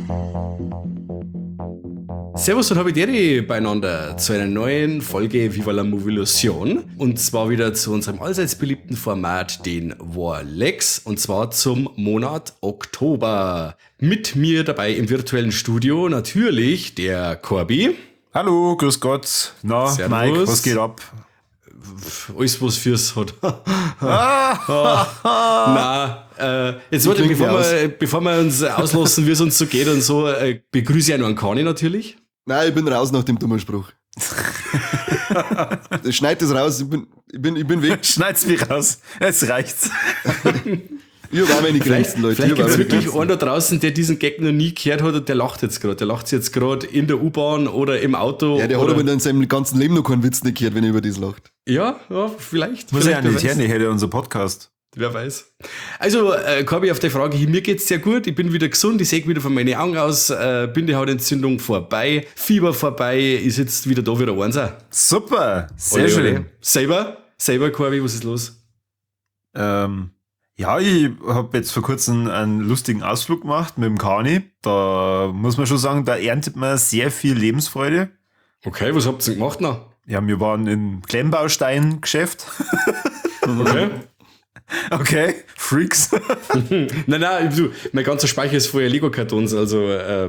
Servus und Habideri beieinander zu einer neuen Folge Viva la Movilusion. Und zwar wieder zu unserem allseits beliebten Format, den Warlex. Und zwar zum Monat Oktober. Mit mir dabei im virtuellen Studio natürlich der Corby. Hallo, grüß Gott. Na, Servus. Mike, was geht ab? Alles, was fürs hat. Jetzt warte, bevor wir uns auslassen, wie es uns so geht und so, begrüße ich auch noch einen Kani natürlich. Nein, ich bin raus nach dem dummen Spruch. Schneid das raus, ich bin weg. Schneid's mich raus. Jetzt reicht's. Ich habe auch meine Grenzen, Leute. Vielleicht gibt es wirklich einen da draußen, der diesen Gag noch nie gehört hat und der lacht jetzt gerade. Der lacht jetzt gerade in der U-Bahn oder im Auto. Ja, der hat aber in seinem ganzen Leben noch keinen Witz nicht gehört, wenn er über das lacht. Ja, vielleicht. Muss ja nicht hören, ich hätte unser Podcast. Wer weiß. Also, Corby, auf die Frage, mir geht's sehr gut, ich bin wieder gesund, ich sehe wieder von meinen Augen aus, Bindehautentzündung vorbei, Fieber vorbei, ist jetzt wieder da, wieder eins. Super, sehr schön. Selber, Corby, was ist los? Ja, ich habe jetzt vor kurzem einen lustigen Ausflug gemacht mit dem Kani. Da muss man schon sagen, da erntet man sehr viel Lebensfreude. Okay, was habt ihr denn gemacht noch? Ja, wir waren im Klemmbaustein-Geschäft. Okay, Freaks. Nein, du, mein ganzer Speicher ist voller Lego-Kartons, also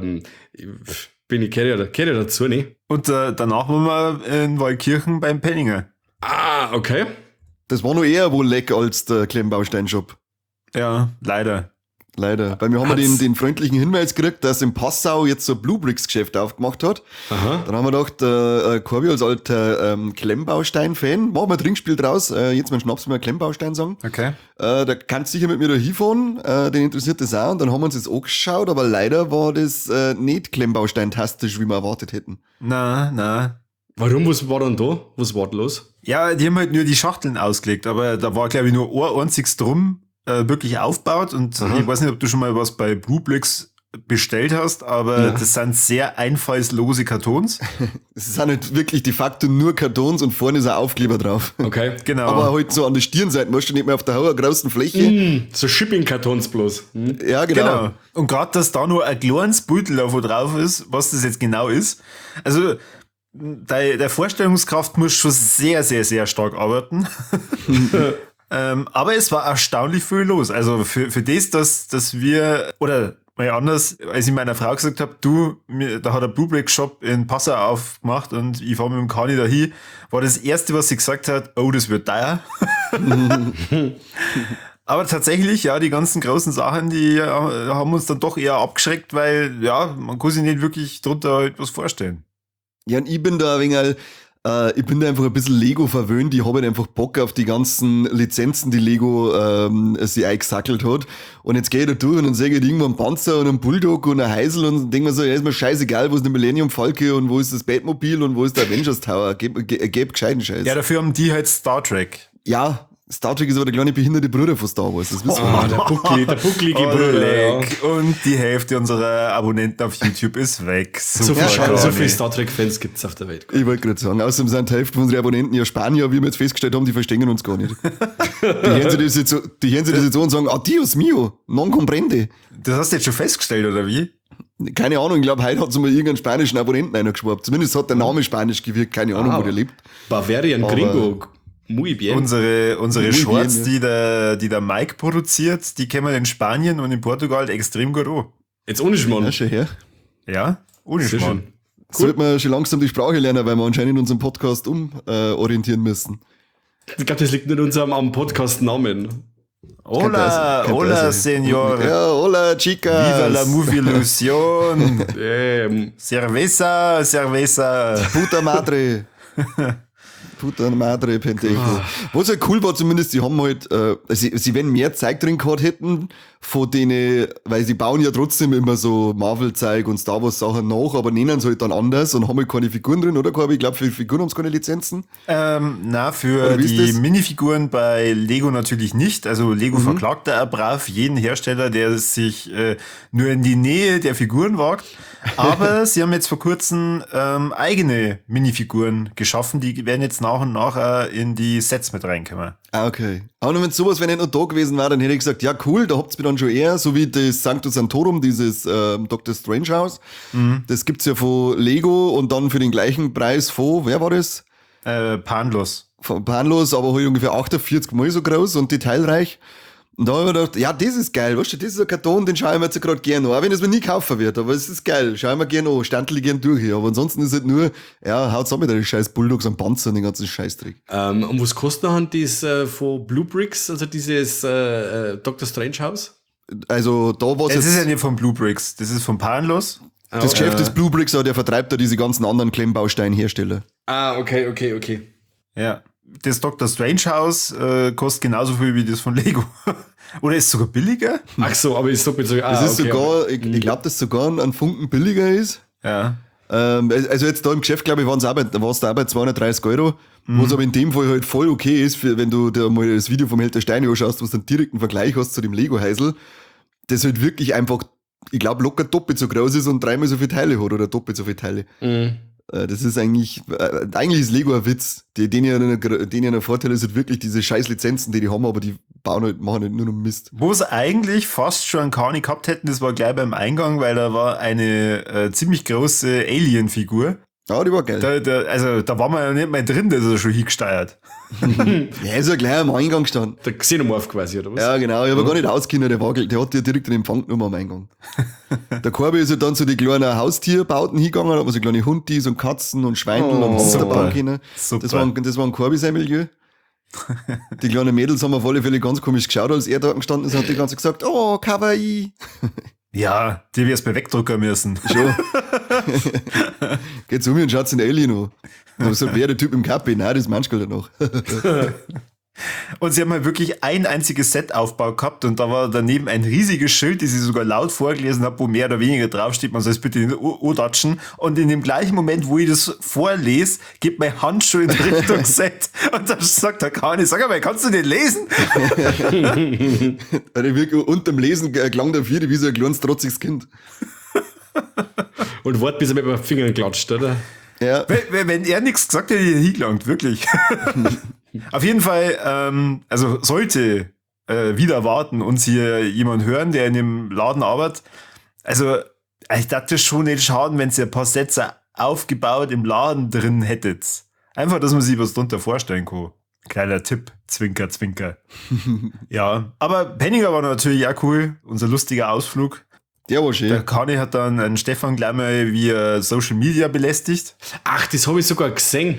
kehre dazu, ne? Und danach waren wir in Waldkirchen beim Penninger. Ah, okay. Das war noch eher wohl leck als der Klemmbausteinshop. Ja, leider. Leider. Weil wir haben den freundlichen Hinweis gekriegt, dass in Passau jetzt so ein Bluebricks-Geschäft aufgemacht hat. Aha. Dann haben wir gedacht, Corby als alter Klemmbaustein-Fan, machen wir ein Trinkspiel draus. Jetzt mal Schnaps mal Klemmbaustein sagen. Okay. Da kannst du sicher mit mir da hinfahren, den interessiert das auch. Und dann haben wir uns das angeschaut, aber leider war das nicht Klemmbaustein-tastisch, wie wir erwartet hätten. Na. Warum, was war dann da? Was war da los? Ja, die haben halt nur die Schachteln ausgelegt, aber da war, glaube ich, nur ein einziges drum wirklich aufgebaut und ich weiß nicht, ob du schon mal was bei Bluebricks bestellt hast, aber das sind sehr einfallslose Kartons. Es sind halt wirklich de facto nur Kartons und vorne ist ein Aufkleber drauf. Okay. Genau. Aber halt so an der Stirnseite, weißt du, nicht mehr auf der großen Fläche. So Shipping-Kartons bloß. Ja, genau. Und gerade, dass da nur ein kleines Beutel davon drauf ist, was das jetzt genau ist. Also, der Vorstellungskraft muss schon sehr, sehr, sehr stark arbeiten. Aber es war erstaunlich viel los. Also für das, dass wir, oder mal anders, als ich meiner Frau gesagt habe, da hat ein Bluebrick-Shop in Passau aufgemacht und ich fahre mit dem Kani dahin, war das Erste, was sie gesagt hat, oh, das wird teuer. Aber tatsächlich, ja, die ganzen großen Sachen, die haben uns dann doch eher abgeschreckt, weil, ja, man kann sich nicht wirklich drunter etwas vorstellen. Ja, und ich bin da einfach ein bisschen Lego verwöhnt. Ich habe halt einfach Bock auf die ganzen Lizenzen, die Lego sich eingesackelt hat. Und jetzt gehe ich da durch und dann sehe ich halt irgendwo einen Panzer und einen Bulldog und einen Heisel und denke mir so, ja, ist mir scheißegal, wo ist der Millennium Falke und wo ist das Batmobil und wo ist der Avengers Tower. Geb gescheiten Scheiß. Ja, dafür haben die halt Star Trek. Ja, Star Trek ist aber der kleine behinderte Bruder von Star Wars. Das wissen wir. Der bucklige Bruder. Ja. Und die Hälfte unserer Abonnenten auf YouTube ist weg. So viele Star Trek-Fans gibt es auf der Welt. Ich wollte gerade sagen, außerdem sind die Hälfte unserer Abonnenten ja Spanier, wie wir jetzt festgestellt haben, die verstehen uns gar nicht. Die hören sich das jetzt so und sagen, adios mio, non comprende. Das hast du jetzt schon festgestellt, oder wie? Keine Ahnung, ich glaube, heute hat es mal irgendeinen spanischen Abonnenten eingeschwappt. Zumindest hat der Name spanisch gewirkt, keine Ahnung, wo der lebt. Bavarian Gringo. Muy bien. Unsere Muy Shorts, bien, die der Mike produziert, die kennen wir in Spanien und in Portugal extrem gut an. Jetzt ohne Schmarrn. Ja, schon her. Ja, ohne Sehr Schmarrn. schön. Sollte man schon langsam die Sprache lernen, weil wir anscheinend unseren Podcast umorientieren müssen. Ich glaube, das liegt nicht am Podcast-Namen. Hola, Señor. Ja, hola, chicas. Viva la Movilusion. Cerveza. Puta madre. Puta madre Penteco. Was halt cool war zumindest, die haben halt, sie wenn mehr Zeug drin gehabt hätten, von denen, weil sie bauen ja trotzdem immer so Marvel-Zeug und Star Wars-Sachen nach, aber nennen sie halt dann anders und haben halt keine Figuren drin, oder? Ich glaube, für Figuren haben sie keine Lizenzen. Für die Minifiguren bei Lego natürlich nicht. Also Lego verklagt da brav jeden Hersteller, der sich nur in die Nähe der Figuren wagt. Aber sie haben jetzt vor kurzem eigene Minifiguren geschaffen, die werden jetzt nach nach und nach in die Sets mit reinkommen. Ah, okay. Aber wenn sowas, wenn nicht noch da gewesen wäre, dann hätte ich gesagt, ja cool, da habt's mir dann schon eher, so wie das Sanctus Sanctorum, dieses Dr. Strange House. Das gibt's ja von Lego und dann für den gleichen Preis von, wer war das? Panlos. Von Panlos, aber halt ungefähr 48 Mal so groß und detailreich. Und da habe ich mir gedacht, ja, das ist geil, weißt du, das ist ein Karton, den schaue ich mir jetzt gerade gerne an, auch wenn es mir nie kaufen wird, aber es ist geil, schaue ich mir gerne an, standel ich gerne durch hier, aber ansonsten ist halt nur, ja, haut's auch mit den scheiß Bulldogs am Panzer und den ganzen Scheißdreck. Und was kostet noch das von Blue Bricks, also dieses Dr. Strange House? Also da war Das es ist ja jetzt, nicht von Blue Bricks, das ist von Panlos. das Geschäft des Blue Bricks, der vertreibt da diese ganzen anderen Klemmbausteinhersteller. Ah, okay. Ja. Das Dr. Strange House kostet genauso viel wie das von Lego. Oder ist sogar billiger? Ach so, aber ich sag mir so, Das ist sogar, ich glaube, dass sogar ein Funken billiger ist. Ja. Also jetzt da im Geschäft, glaube ich, war's da auch bei 230 €, was aber in dem Fall halt voll okay ist, für, wenn du da mal das Video vom Held der Steine anschaust, wo du einen direkten Vergleich hast zu dem Lego-Heisel, das halt wirklich einfach, ich glaube, locker doppelt so groß ist und dreimal so viele Teile hat oder doppelt so viele Teile. Das ist eigentlich ist Lego ein Witz. Denen ja ein Vorteil ist halt wirklich diese scheiß Lizenzen, die haben, aber die machen halt nur noch Mist. Wo es eigentlich fast schon einen Kani gehabt hätten, das war gleich beim Eingang, weil da war eine ziemlich große Alien-Figur. Ja, die war geil. Da war man ja nicht mehr drin, das ist ja schon hingesteuert. Ja, ist ja gleich am Eingang gestanden. Der Xenomorph quasi, oder was? Ja, genau. Ich habe gar nicht ausgekannt, der hat ja direkt den Empfang genommen am Eingang. Der Korbi ist ja dann zu den kleinen Haustierbauten hingegangen, da hat man so kleine Hundis und Katzen und Schweindel und Hamster bauen können. Super. Das war ein Korbi sein Milieu. Die kleinen Mädels haben auf alle Fälle ganz komisch geschaut, als er da gestanden ist, hat die ganze gesagt, oh, Kawaii. Ja, die wär's bei wegdrucken müssen. Schon. Geht zu mir und schaut den Alien an. Und so, wer der Typ im Kappi? Nein, das meinst du gar nicht noch. Und sie haben halt wirklich ein einziges Set-Aufbau gehabt und da war daneben ein riesiges Schild, das ich sogar laut vorgelesen habe, wo mehr oder weniger draufsteht, man soll es bitte nicht antatschen. Und in dem gleichen Moment, wo ich das vorlese, geht mein Handschuh in Richtung Set. Und dann sagt der Kani, sag mal, kannst du den lesen? Unterm Lesen klang der Vierte wie so ein kleines, trotziges Kind. Und wart, bis er mit den Fingern klatscht, oder? Ja. Wenn er nichts gesagt hätte, hätte ich hingelangt, wirklich. Auf jeden Fall, also sollte wieder warten uns hier jemand hören, der in dem Laden arbeitet. Also, ich dachte schon nicht schaden, wenn ihr ein paar Sätze aufgebaut im Laden drin hättet. Einfach, dass man sich was drunter vorstellen kann. Kleiner Tipp, Zwinker, Zwinker. Ja, aber Penninger war natürlich auch cool, unser lustiger Ausflug. Der war schön. Der Kani hat dann einen Stefan gleich mal via Social Media belästigt. Ach, das habe ich sogar gesehen.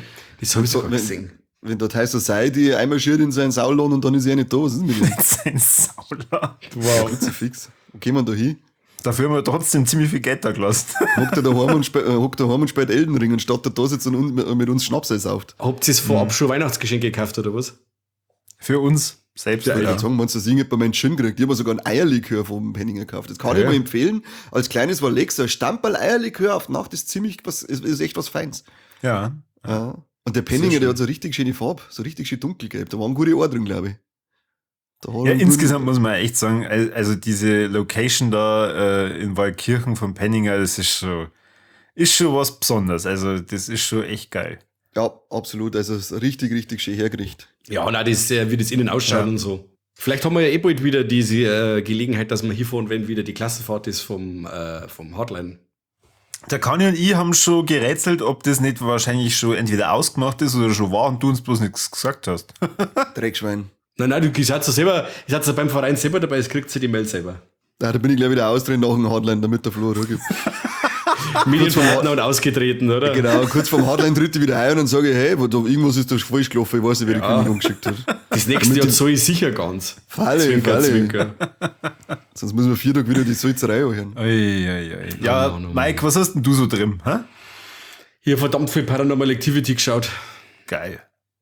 Wenn dort High Society einmarschiert in seinen Sauerladen und dann ist er nicht da, was ist denn mit ihm? Sein Saula. Wow. Fix. Wo gehen wir da hin? Dafür haben wir trotzdem ziemlich viel Geld da gelassen. Hockt er daheim und spielt Elden Ring, anstatt er da sitzt und mit uns Schnaps sauft. Habt ihr es vorab schon Weihnachtsgeschenke gekauft, oder was? Für uns selbst. Ja, ich würde sagen, wenn du das Ding bei meinem Schön gekriegt, ich habe sogar ein Eierlikör vom Penninger gekauft. Das kann ich mal empfehlen. Als kleines war Lex, ein Stamperl Eierlikör auf Nacht ist ist echt was Feins. Ja. Ja. Und der Penninger, der hat so richtig schöne Farbe, so richtig schön dunkelgelb. Da waren gute Ohren drin, glaube ich. Ja, insgesamt muss man echt sagen, also diese Location da in Waldkirchen von Penninger, das ist schon was Besonderes. Also das ist schon echt geil. Ja, absolut. Also es ist richtig, richtig schön hergerichtet. Ja, na, das, wie das innen ausschaut und so. Vielleicht haben wir ja bald wieder diese Gelegenheit, dass wir hinfahren, wenn wieder die Klassenfahrt ist vom Hardline. Der Kani und ich haben schon gerätselt, ob das nicht wahrscheinlich schon entweder ausgemacht ist oder schon war und du uns bloß nichts gesagt hast. Dreckschwein. Nein, du seid ja beim Verein selber dabei, es kriegt sie die Mail selber. Da bin ich gleich wieder austreten nach dem Hardline, damit der Flo rückgibt. Medienpartner und ausgetreten, oder? Genau, kurz vorm Hardline tritt ich wieder ein und dann sage ich, hey, irgendwas ist da falsch gelaufen, ich weiß nicht, wer die Kündigung geschickt hat. Das nächste Jahr soll ich sicher ganz. Falle. Sonst müssen wir 4 Tage wieder die Salzerei anhören. Ja, Mike, was hast denn du so drin? Hä? Hier verdammt viel Paranormal Activity geschaut. Geil.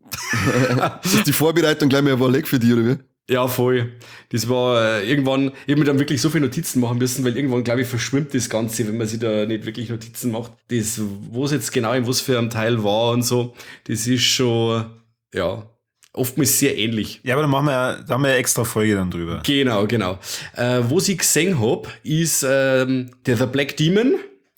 Ist die Vorbereitung gleich mal ein Leck für dich, oder wie? Ja, voll. Das war irgendwann, ich habe mir dann wirklich so viele Notizen machen müssen, weil irgendwann, glaube ich, verschwimmt das Ganze, wenn man sich da nicht wirklich Notizen macht. Das, wo es jetzt genau in was für einem Teil war und so, das ist schon, ja, oftmals sehr ähnlich. Ja, aber da haben wir ja extra Folge dann drüber. Genau. Wo ich gesehen hab, ist der The Black Demon.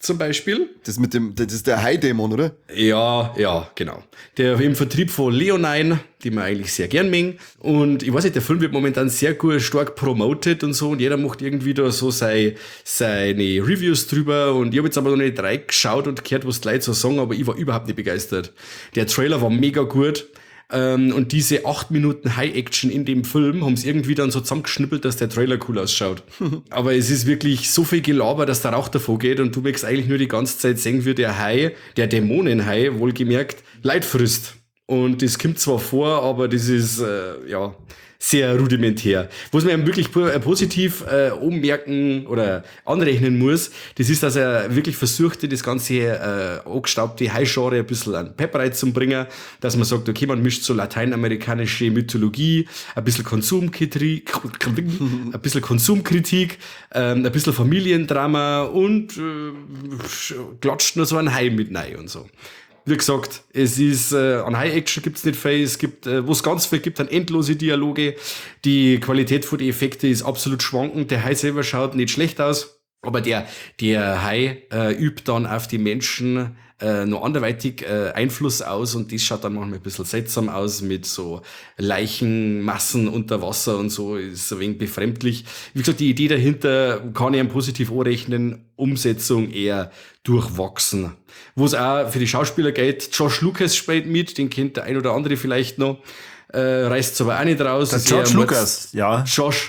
zum Beispiel. Das ist der Hai-Dämon, oder? Ja, genau. Der im Vertrieb von Leonine, die man eigentlich sehr gern mengen. Und ich weiß nicht, der Film wird momentan sehr gut, stark promoted und so. Und jeder macht irgendwie da so seine Reviews drüber. Und ich habe jetzt aber noch nicht reingeschaut und gehört, was die Leute so sagen, aber ich war überhaupt nicht begeistert. Der Trailer war mega gut. Und diese 8 Minuten High-Action in dem Film haben sie irgendwie dann so zusammengeschnippelt, dass der Trailer cool ausschaut. Aber es ist wirklich so viel Gelaber, dass der Rauch davor geht und du merkst eigentlich nur die ganze Zeit sehen, wie der Hai, der Dämonenhai, wohlgemerkt, Leid frisst. Und das kommt zwar vor, aber das ist, sehr rudimentär. Was man ihm wirklich positiv ummerken oder anrechnen muss, das ist, dass er wirklich versuchte, das ganze angestaubte Hai-Genre ein bisschen an Pep reinzubringen, dass man sagt, okay, man mischt so lateinamerikanische Mythologie, ein bisschen Konsumkritik, ein bisschen Familiendrama und klatscht nur so ein Hai mit rein und so. Wie gesagt, es ist, an High-Action gibt's nicht viel, es gibt, wo es ganz viel gibt, dann endlose Dialoge. Die Qualität von den Effekten ist absolut schwankend. Der Hai selber schaut nicht schlecht aus, aber der Hai übt dann auf die Menschen noch anderweitig Einfluss aus und das schaut dann manchmal ein bisschen seltsam aus mit so Leichenmassen unter Wasser und so, ist ein wenig befremdlich. Wie gesagt, die Idee dahinter kann ich einem positiv anrechnen, Umsetzung eher durchwachsen. Wo es auch für die Schauspieler geht, Josh Lucas spielt mit, den kennt der ein oder andere vielleicht noch, reißt es aber auch nicht raus. Der George Lucas, ja. Josh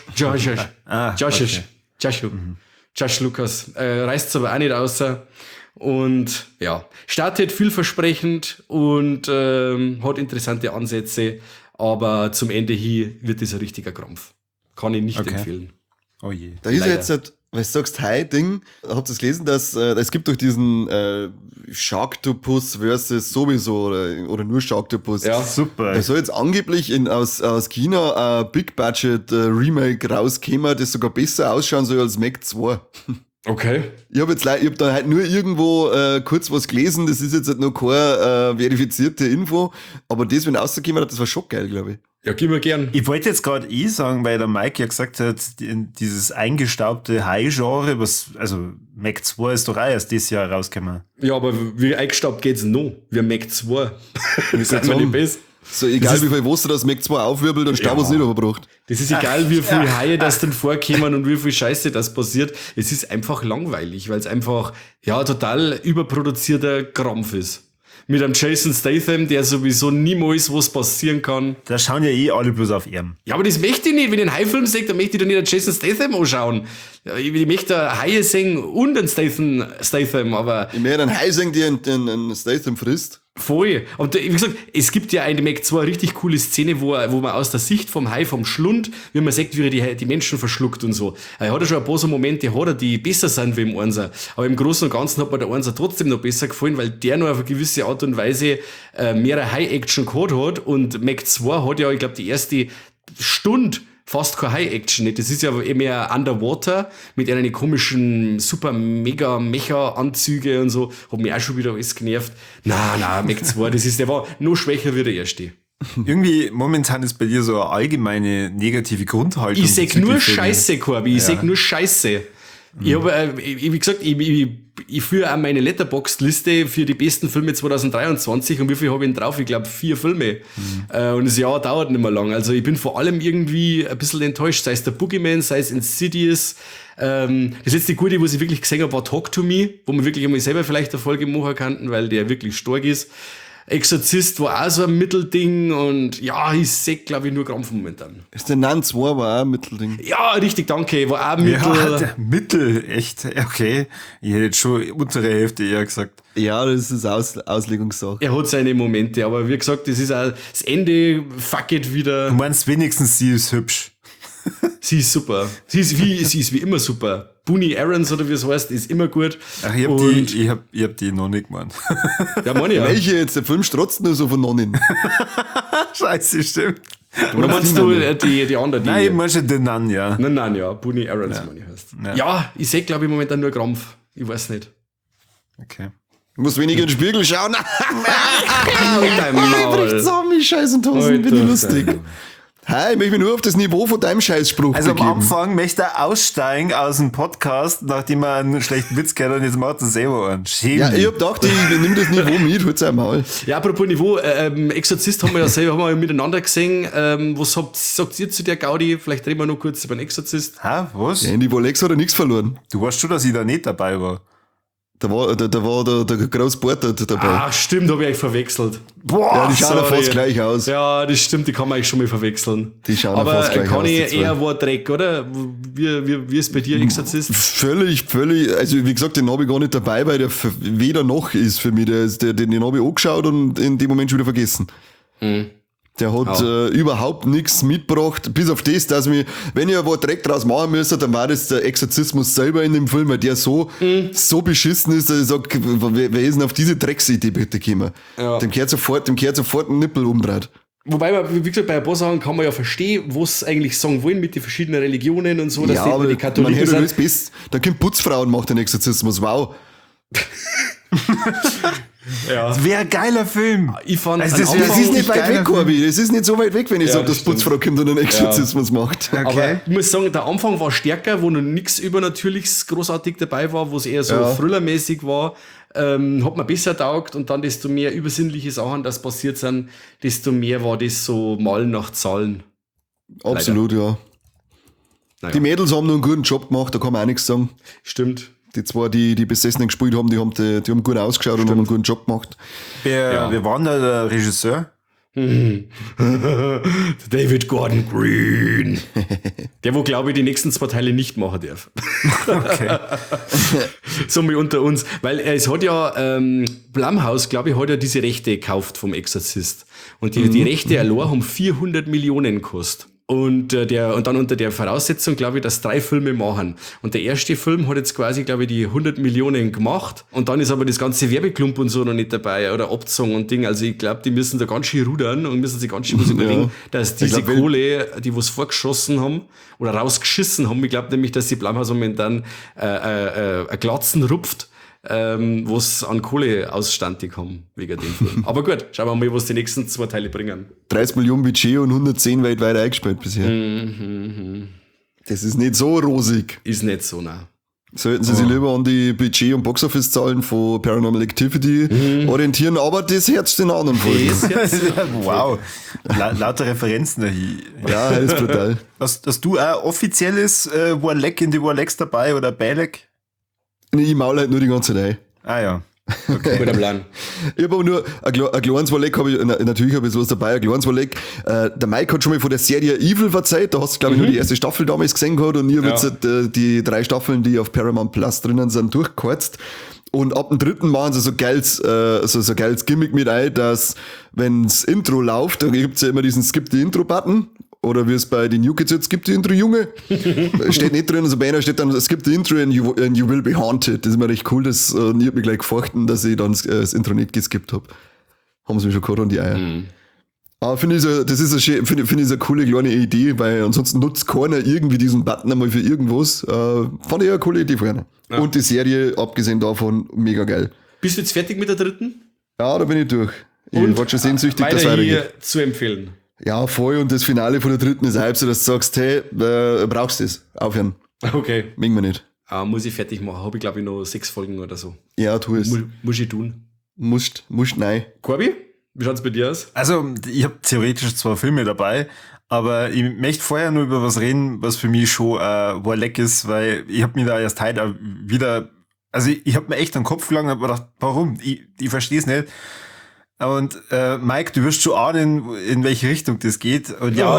Lucas, reißt es aber auch nicht raus. Und ja, startet vielversprechend und hat interessante Ansätze, aber zum Ende hin wird das ein richtiger Krampf. Kann ich nicht empfehlen. Oh je. Da ist jetzt, weil du sagst Hai-Ding, habt ihr es gelesen, dass es gibt durch diesen Sharktopus versus sowieso oder nur Sharktopus. Ja, super. Da soll jetzt angeblich aus China ein Big-Budget-Remake rauskommen, das sogar besser ausschauen soll als Mac 2. okay. Ich hab da halt nur irgendwo kurz was gelesen, das ist jetzt halt noch keine verifizierte Info, aber das, wenn rausgekommen hat, das war schon geil, glaube ich. Ja, gib mir gern. Ich wollte jetzt gerade sagen, weil der Mike ja gesagt hat, dieses eingestaubte Hai-Genre, also Mac 2 ist doch auch erst dieses Jahr rausgekommen. Ja, aber wie eingestaubt geht's noch? Wie Mac 2. Das ist nicht besser. So, egal wie viel Wasser das Mac 2 aufwirbelt und Staub es nicht überbracht. Das ist egal, wie viel Haie das dann vorkommen und wie viel Scheiße das passiert. Es ist einfach langweilig, weil es einfach, total überproduzierter Krampf ist. Mit einem Jason Statham, der sowieso niemals was passieren kann. Da schauen ja alle bloß auf ihn. Ja, aber das möchte ich nicht. Wenn ich einen Hai-Film sehe, dann möchte ich doch nicht einen Jason Statham anschauen. Ich möchte Haie sehen und einen Statham, aber... Ich möchte einen Hai sehen, der einen Statham frisst. Voll. Und wie gesagt, es gibt ja in Mac 2 eine richtig coole Szene, wo man aus der Sicht vom Hai, vom Schlund, wie man sagt, wie er die Menschen verschluckt und so. Er hat ja schon ein paar so Momente, die besser sind wie im Einser. Aber im Großen und Ganzen hat mir der Einser trotzdem noch besser gefallen, weil der noch auf eine gewisse Art und Weise mehr High-Action gehabt hat. Und Mac 2 hat ja, ich glaube, die erste Stunde fast keine High-Action nicht. Das ist ja mehr Underwater mit einer komischen, super, mega, Mecha-Anzüge und so. Hat mich auch schon wieder alles genervt. Nein, Mac 2, der war noch schwächer wie der erste. Irgendwie momentan ist bei dir so eine allgemeine negative Grundhaltung. Ich sag nur Scheiße, Corby. Ich sag nur Scheiße. Ich habe, wie gesagt, ich führe auch meine Letterboxd-Liste für die besten Filme 2023 und wie viel habe ich denn drauf? Ich glaube 4 Filme. Und das Jahr dauert nicht mehr lang. Also ich bin vor allem irgendwie ein bisschen enttäuscht, sei es der Boogeyman, sei es Insidious. Das letzte Gute, was ich wirklich gesehen habe, war Talk to Me, wo man wirklich einmal selber vielleicht eine Folge machen kann, weil der wirklich stark ist. Exorzist war auch so ein Mittelding und ja, ich sehe, glaube ich, nur Krampf momentan. Ist der Nan 2 war auch ein Mittelding. Ja, richtig, danke, war auch ein Mittel. Ja, Mittel, echt, okay. Ich hätte jetzt schon untere Hälfte eher gesagt. Ja, das ist Auslegungssache. Er hat seine Momente, aber wie gesagt, das ist auch das Ende, fuck it wieder. Du meinst wenigstens, sie ist hübsch. Sie ist super. Sie ist wie immer super. Booney Aarons oder wie es heißt, ist immer gut. Ach, ich hab die noch nicht gemeint. Ja, meine ja. Welche jetzt? Der Film strotzt nur so von Nonnen. Scheiße, stimmt. Oder meinst du die andere? Nein, ich meine schon den Nan, ja. Nein, ja. Booney Aarons, meine ich heißt. Ja, ich sehe, glaube ich, momentan nur Krampf. Ich weiß nicht. Okay. Du musst weniger in den Spiegel schauen. Dein Maul. Ich Scheiß und Hosen, bin ich lustig. Hi, ich möchte mich nur auf das Niveau von deinem Scheißspruch Also am begeben. Anfang möchte er aussteigen aus dem Podcast, nachdem er einen schlechten Witz gehört hat, und jetzt macht er selber einen. Schäm Ja, dich. ich hab gedacht, ich nehme das Niveau mit, hol's einmal. Ja, apropos Niveau, Exorzist haben wir ja selber haben wir miteinander gesehen. Was sagt ihr zu der Gaudi? Vielleicht reden wir noch kurz über den Exorzist. Ha, was? Ja, in die Wolex hat er nichts verloren. Du weißt schon, dass ich da nicht dabei war. Da war der große Portert dabei. Ach, stimmt, habe ich eigentlich verwechselt. Boah, ja, die schauen ja sorry. fast gleich aus. Ja, das stimmt, die kann man eigentlich schon mal verwechseln. Die schauen Aber fast gleich kann aus, die ich zwei. eher war Dreck, oder? Wie ist bei dir, Exorzist? Völlig, also wie gesagt, den habe ich gar nicht dabei, weil der weder noch ist für mich. Den habe ich angeschaut und in dem Moment schon wieder vergessen. Der hat überhaupt nichts mitgebracht, bis auf das, dass mich, wenn ich aber direkt draus machen müsste, dann war das der Exorzismus selber in dem Film, weil der so beschissen ist, dass ich sage, wer ist denn auf diese Drecksidee bitte gekommen? Ja. Dem kehrt sofort ein Nippel umdreht. Wobei, wie gesagt, bei ein paar Sachen kann man ja verstehen, was sie eigentlich sagen wollen mit den verschiedenen Religionen und so, dass Ja, die, aber die man Katholiken hört ja sind. das Beste. Da kommt Putzfrauen, macht den Exorzismus, wow. Ja. wäre ein geiler Film. Ich fand, Also am das wär- Das Anfang- ist nicht weit geiler weg, Corby. Das ist nicht so weit weg, wenn ich Ja, sage, das dass Putzfrau kommt und einen Exorzismus macht. Okay. Aber ich muss sagen, der Anfang war stärker, wo noch nichts Übernatürliches großartig dabei war, wo es eher so Ja. thrillermäßig war, hat mir besser taugt und dann desto mehr übersinnliche Sachen, das passiert sind, desto mehr war das so Malen nach Zahlen. Absolut, ja. Naja, Die Mädels haben noch einen guten Job gemacht, da kann man auch nichts sagen. stimmt. Die zwei, die Besessenen gespielt haben, die haben gut ausgeschaut und haben einen guten Job gemacht. Wer war denn da der Regisseur? David Gordon Green. Der, wo glaube ich die nächsten 2 Teile nicht machen darf. Okay. So mal unter uns. Weil es hat ja, Blumhouse, glaube ich, hat ja diese Rechte gekauft vom Exorzist. Und die Rechte allein haben 400 Millionen gekostet. Und dann unter der Voraussetzung, glaube ich, dass 3 Filme machen. Und der erste Film hat jetzt quasi, glaube ich, die 100 Millionen gemacht. Und dann ist aber das ganze Werbeklump und so noch nicht dabei oder Abzong und Ding. Also ich glaube, die müssen da ganz schön rudern und müssen sich ganz schön was überlegen, dass diese glaub, Kohle, die was vorgeschossen haben oder rausgeschissen haben, ich glaube nämlich, dass die Blumhouse momentan ein Glatzen rupft, was an Kohle ausstandig haben, wegen dem Film. Aber gut, schauen wir mal, was die nächsten 2 Teile bringen. 30 Millionen Budget und 110 weltweit eingespielt bisher. Das ist nicht so rosig. Ist nicht so, ne? Sollten sie sich lieber an die Budget- und Boxoffice-Zahlen von Paranormal Activity orientieren, aber das Herz den anderen Folgen. Wow. Lauter Referenzen dahin. Ja, das ist brutal. Hast du auch offizielles Warleck in die Warlecks dabei oder Balek? Ich maul halt nur die ganze Zeit ein. Ah ja. Guter Plan. Ich habe aber nur ein kleines Warleck, natürlich habe ich sowas dabei, ein kleines Warleck. Der Mike hat schon mal von der Serie Evil verzeiht, da hast du, glaube ich, nur die erste Staffel damals gesehen gehabt und ich habe jetzt die 3 Staffeln, die auf Paramount Plus drinnen sind, durchgeheizt. Und ab dem 3. machen sie so geiles Gimmick mit ein, dass, wenn's Intro läuft, da gibt's ja immer diesen Skip the Intro-Button. Oder wie es bei den New Kids jetzt gibt, die Intro Junge. Steht nicht drin, also bei einer steht dann, es gibt die Intro and you will be haunted. Das ist mir recht cool, ich hab mich gleich gefurchten, dass ich dann das Intro nicht geskippt habe. Haben sie mich schon gehabt an die Eier. Aber finde ich eine coole kleine Idee, weil ansonsten nutzt keiner irgendwie diesen Button einmal für irgendwas. Fand ich eine coole Idee vorher. Ja. Und die Serie, abgesehen davon, mega geil. Bist du jetzt fertig mit der 3.? Ja, da bin ich durch. Ich Und war schon sehnsüchtig, dass weiter weitergeht. hier zu empfehlen. Ja, voll. Und das Finale von der 3. ist halb so, dass du sagst, hey, brauchst du das? Aufhören. Okay. Mögen wir nicht. Muss ich fertig machen. Habe ich, glaube ich, noch 6 Folgen oder so. Ja, tu es. Muss ich tun. Musst nein. Corby, wie schaut's bei dir aus? Also, ich habe theoretisch 2 Filme dabei, aber ich möchte vorher nur über was reden, was für mich schon Warleck ist, weil ich habe mir da erst heute auch wieder, also ich habe mir echt den Kopf gelangt und hab gedacht, warum? Ich verstehe es nicht. Und Mike, du wirst schon ahnen, in welche Richtung das geht. Und ja,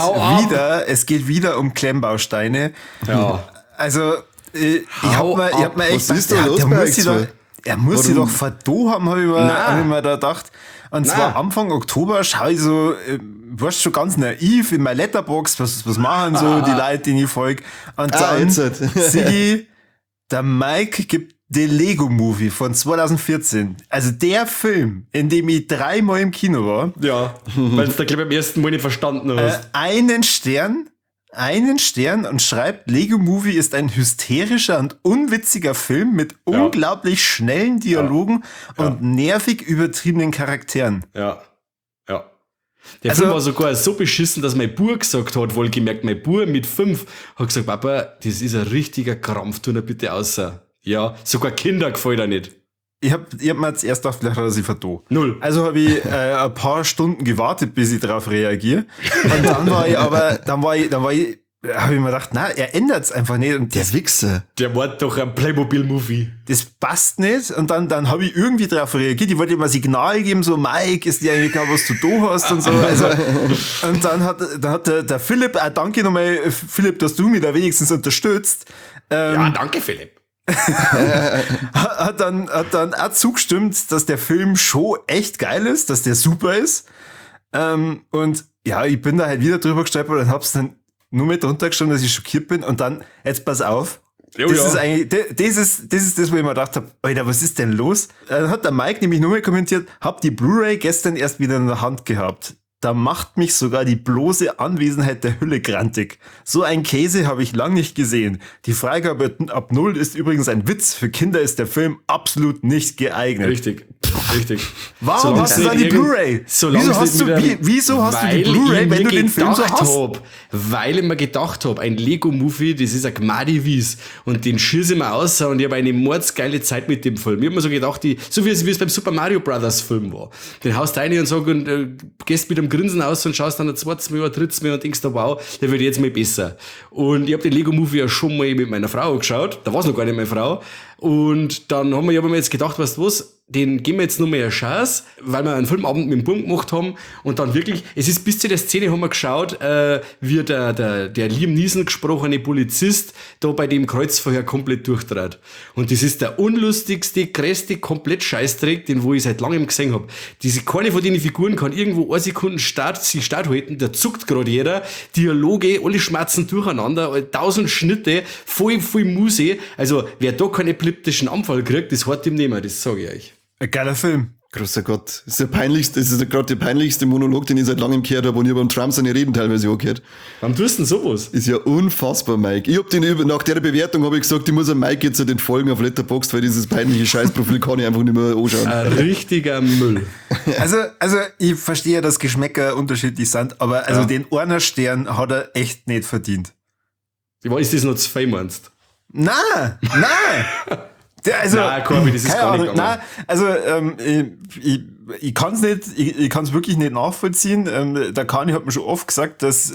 es geht wieder um Klemmbausteine. Ja. Also, ich hab mir echt Was ist da los bei euch zwei? er muss sich doch verdo haben, habe ich mir da gedacht. Und zwar Anfang Oktober schaue ich so, warst schon ganz naiv in meiner Letterbox, was machen so die Leute, die ich folge. Und dann sehe ich, der Mike gibt den Lego-Movie von 2014. Also der Film, in dem ich 3-mal im Kino war. Ja, weil du da gleich beim ersten Mal nicht verstanden hast. Einen Stern und schreibt, Lego Movie ist ein hysterischer und unwitziger Film mit unglaublich schnellen Dialogen und nervig übertriebenen Charakteren. Ja. Der Also- Film war sogar so beschissen, dass mein Bub gesagt hat, wohlgemerkt, mein Bub mit 5, hat gesagt, Papa, das ist ein richtiger Krampf, tu ihn bitte außer. Ja, sogar Kinder gefällt er nicht. Ich hab mir jetzt erst gedacht, vielleicht hat er sich vertan. Null. Also habe ich ein paar Stunden gewartet, bis ich darauf reagiere. Und dann habe ich mir gedacht, na, er ändert es einfach nicht. Und Der Wichser. Der war doch ein Playmobil-Movie. das passt nicht. Und dann habe ich irgendwie darauf reagiert. Ich wollte ihm ein Signal geben, so, Mike, ist dir eigentlich klar, was du da hast und so. Also, und dann hat der Philipp, danke nochmal, Philipp, dass du mich da wenigstens unterstützt, Ja, danke, Philipp. hat dann auch zugestimmt, dass der Film schon echt geil ist, dass der super ist. Und ja, ich bin da halt wieder drüber gestolpert und hab's dann nur mit drunter geschrieben, dass ich schockiert bin. Und dann, jetzt pass auf, Jo, das ja. ist eigentlich, das ist das, wo ich mir gedacht habe, Alter, was ist denn los? Dann hat der Mike nämlich nur mal kommentiert, hab die Blu-ray gestern erst wieder in der Hand gehabt. Da macht mich sogar die bloße Anwesenheit der Hülle grantig. So ein Käse habe ich lang nicht gesehen. Die Freigabe ab 0 ist übrigens ein Witz. Für Kinder ist der Film absolut nicht geeignet. Richtig. Warum Solange hast es du dann die nicht irgend- Blu-ray? solange Wieso es hast nicht du, mit einem- wieso hast du die Weil Blu-ray, ich wenn mir du den Film so gedacht hast? hab, weil ich mir gedacht habe, ein Lego-Movie, das ist ein Gmadi-Wies und den schieße ich mir aus und ich habe eine mordsgeile Zeit mit dem Film. Ich habe mir so gedacht, so wie es beim Super Mario Brothers Film war. Den haust du rein und sagst und gehst mit einem Grinsen aus und schaust dann ein zweites Mal, ein drittes Mal und denkst, wow, der wird jetzt mal besser. Und ich habe den Lego-Movie ja schon mal mit meiner Frau geschaut, da war es noch gar nicht meine Frau. Und dann haben wir jetzt gedacht, weißt du was, den geben wir jetzt nur mehr eine Chance, weil wir einen Filmabend mit dem Bund gemacht haben und dann wirklich, es ist bis zu der Szene haben wir geschaut, wie der Liam Neeson gesprochene Polizist da bei dem Kreuzverhör komplett durchtrat. Und das ist der unlustigste, größte, komplett Scheißdreck, den wo ich seit langem gesehen habe. Keine von den Figuren kann irgendwo 1 Sekunden Start halten, da zuckt gerade jeder, Dialoge, alle schmerzen durcheinander, 1000 Schnitte, voll Muse. Also, wer da keinen epileptischen Anfall kriegt, das hat ihm nicht mehr, das sage ich euch. Ein geiler Film. Großer Gott. Das ist gerade der peinlichste Monolog, den ich seit langem gehört habe und ich habe beim Trump seine Reden teilweise auch gehört. Warum tust du denn sowas? Ist ja unfassbar, Mike. Ich hab nach der Bewertung habe ich gesagt, ich muss an Mike jetzt den folgen auf Letterboxd, weil dieses peinliche Scheißprofil kann ich einfach nicht mehr anschauen. Ein richtiger Müll. Also ich verstehe, dass Geschmäcker unterschiedlich sind, aber also den einer Stern hat er echt nicht verdient. Ist das noch zu viel, meinst du? Nein! Also, Nein, Corby, das ist keine gar nicht Ahnung. gegangen. Nein, also ich kann es nicht, ich kann es wirklich nicht nachvollziehen. Der Kani hat mir schon oft gesagt, dass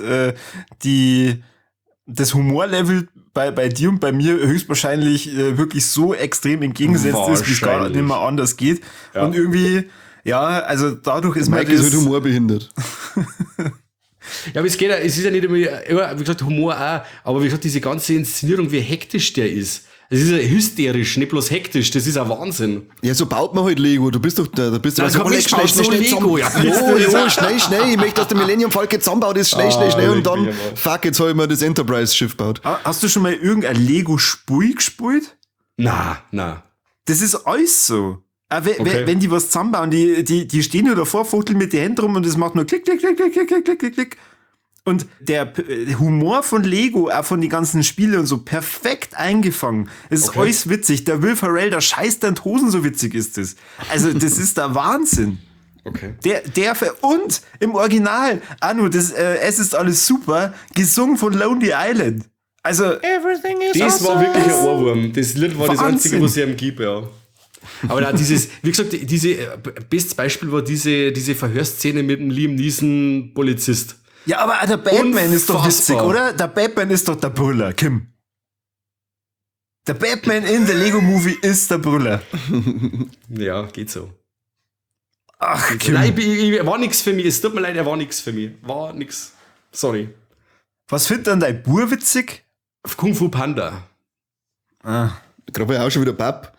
das Humorlevel bei dir und bei mir höchstwahrscheinlich wirklich so extrem entgegengesetzt ist, wie es gar nicht mehr anders geht. Ja. Und irgendwie, ja, also dadurch ist Mike mir ist das... halt humorbehindert. Ja, aber es ist ja nicht immer, ja, wie gesagt, Humor auch, aber wie gesagt, diese ganze Inszenierung, wie hektisch der ist. Es ist ja hysterisch, nicht bloß hektisch, das ist ein Wahnsinn. Ja, so baut man halt Lego. Du bist doch da bist du Nein, komm, ich baue so Lego, ja. schnell. Ich möchte, dass der Millennium Falcon zusammenbaut ist, schnell. Und dann, fuck, jetzt habe ich mir das Enterprise-Schiff gebaut. Hast du schon mal irgendein Lego-Spui gespielt? Na. Das ist alles so. Auch Okay. wenn die was zusammenbauen, die stehen nur davor, fuchteln mit den Händen rum und es macht nur klick, klick, klick, klick, klick, klick, klick, klick. Und der Humor von Lego, auch von den ganzen Spielen und so, perfekt eingefangen. Es ist alles witzig. Der Will Ferrell, der scheißt an Hosen, so witzig ist das. Also, das ist der Wahnsinn. Okay. Und im Original, Anu, es ist alles super, gesungen von Lonely Island. Also, everything is Das war wirklich ein Ohrwurm. Das Lied war das Wahnsinn. einzige, was ich ihm gebe, ja. Aber da wie gesagt, bestes Beispiel war diese Verhörszene mit dem Liam Neeson Polizist. Ja, aber der Batman ist doch witzig, Unfassbar. oder? Der Batman ist doch der Brüller, Kim. Der Batman in der Lego-Movie ist der Brüller. Ja, geht so. Ach, Kim. Nein, ich war nix für mich. Es tut mir leid, er war nix für mich. War nix. Sorry. Was findet dann dein Bur witzig? Kung Fu Panda. Gerade war ich auch schon wieder Papp.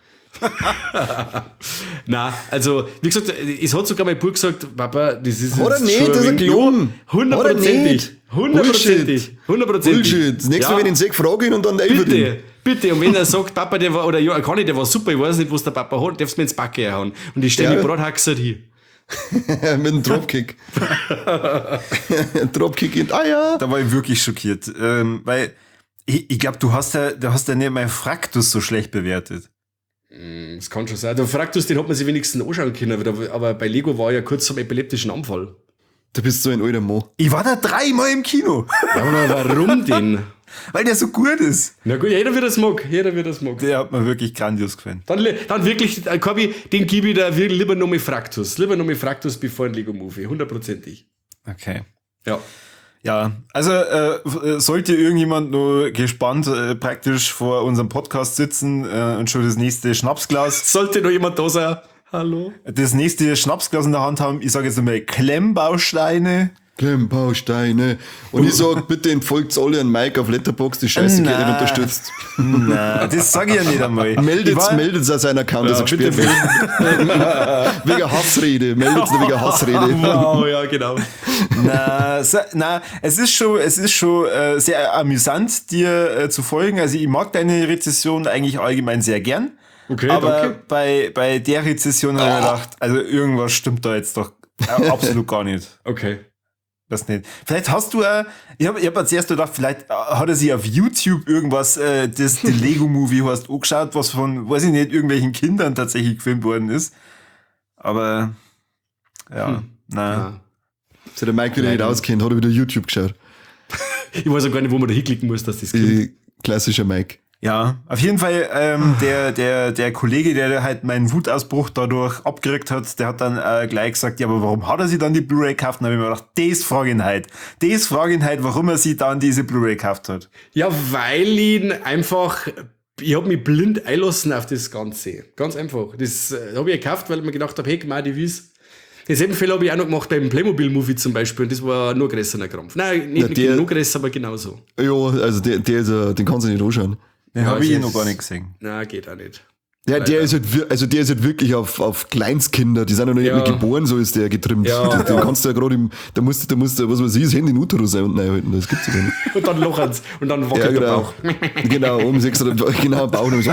Na, also, wie gesagt, es hat sogar mein Bruder gesagt, Papa, das ist Oder jetzt nicht, schon das ist ein wenig. Klon. Hundertprozentig. Hundertprozentig. Bullshit. Das nächste Mal, wenn ich ihn sehe, frage ich ihn und dann über den. Bitte. Und wenn er sagt, Papa, der war, oder ja, kann ich, der war super, ich weiß nicht, was der Papa hat, darfst du mir ins Backe hauen. Und ich stelle Ja. die Brathaxer hier. Mit einem Dropkick. Dropkick in Eier. Da war ich wirklich schockiert. Weil ich glaube, du hast ja nicht mein Fraktus so schlecht bewertet. Das kann schon sein. Der Fraktus, den hat man sich wenigstens anschauen können, aber bei Lego war er ja kurz zum epileptischen Anfall. Du bist so ein alter Mo. Ich war da 3-mal im Kino, Ja, aber warum denn? weil der so gut ist. Na gut, jeder wie das mag. Der hat mir wirklich grandios gefallen. Dann wirklich, Corby, den gebe ich da lieber nochmal Fraktus. Lieber nochmal Fraktus bevor ein Lego-Movie. 100%ig. Okay. Ja. Ja, also sollte irgendjemand nur gespannt praktisch vor unserem Podcast sitzen und schon das nächste Schnapsglas, Sollte noch jemand da sein? Hallo? das nächste Schnapsglas in der Hand haben, ich sage jetzt einmal Klemmbausteine. Klemmbausteine. Und ich sag, bitte entfolgt alle an Mike auf Letterboxd, die Scheiße geht nicht unterstützt. Na, das sage ich ja nicht einmal. Meldet's an seinen Account, dass er bitte gesperrt wird. Wegen Hassrede. Meldet's nur wegen Hassrede. Wow, ja, genau. Es ist schon sehr amüsant, dir zu folgen. Also ich mag deine Rezession eigentlich allgemein sehr gern. Okay, aber danke. bei der Rezession habe ich mir gedacht, also irgendwas stimmt da jetzt doch absolut gar nicht. Okay. Das nicht. Vielleicht hast du ich hab als erstes gedacht, vielleicht hat er sich auf YouTube irgendwas, das The Lego Movie hast angeschaut, was von, weiß ich nicht, irgendwelchen Kindern tatsächlich gefilmt worden ist. Aber, ja, Ja. So, der Mike wieder nicht auskennt, hat er wieder YouTube geschaut. Ich weiß auch gar nicht, wo man da hinklicken muss, dass das kommt. Klassischer Mike. Ja, auf jeden Fall, der Kollege, der halt meinen Wutausbruch dadurch abgeregt hat, der hat dann gleich gesagt, ja, aber warum hat er sich dann die Blu-ray gekauft? Und dann habe ich mir gedacht, das frage ihn halt, warum er sich dann diese Blu-ray gekauft hat. Ja, weil ich hab mich blind einlassen auf das Ganze. Ganz einfach. Das habe ich gekauft, weil ich mir gedacht habe, hey, die Wies. Denselben Fehler habe ich auch noch gemacht beim Playmobil-Movie zum Beispiel, und das war nur größerer Krampf. Nein, nicht wirklich nur größer, aber genauso. Ja, also der ist, den kannst du nicht anschauen. Den habe das ich noch ist- gar nicht gesehen. Nein, geht auch nicht. Ja, der ist halt wirklich auf Kleinstkinder, die sind ja noch nicht Ja. mehr geboren, so ist der getrimmt. Ja. Den kannst du ja gerade da musst du, was weiß ich, das Handy in den Uterus unten einhalten, das gibt's ja gar nicht. Und dann lochen's und dann wackelt Ja, der genau. Bauch. Genau, um 6 oder genau, Bauch und so.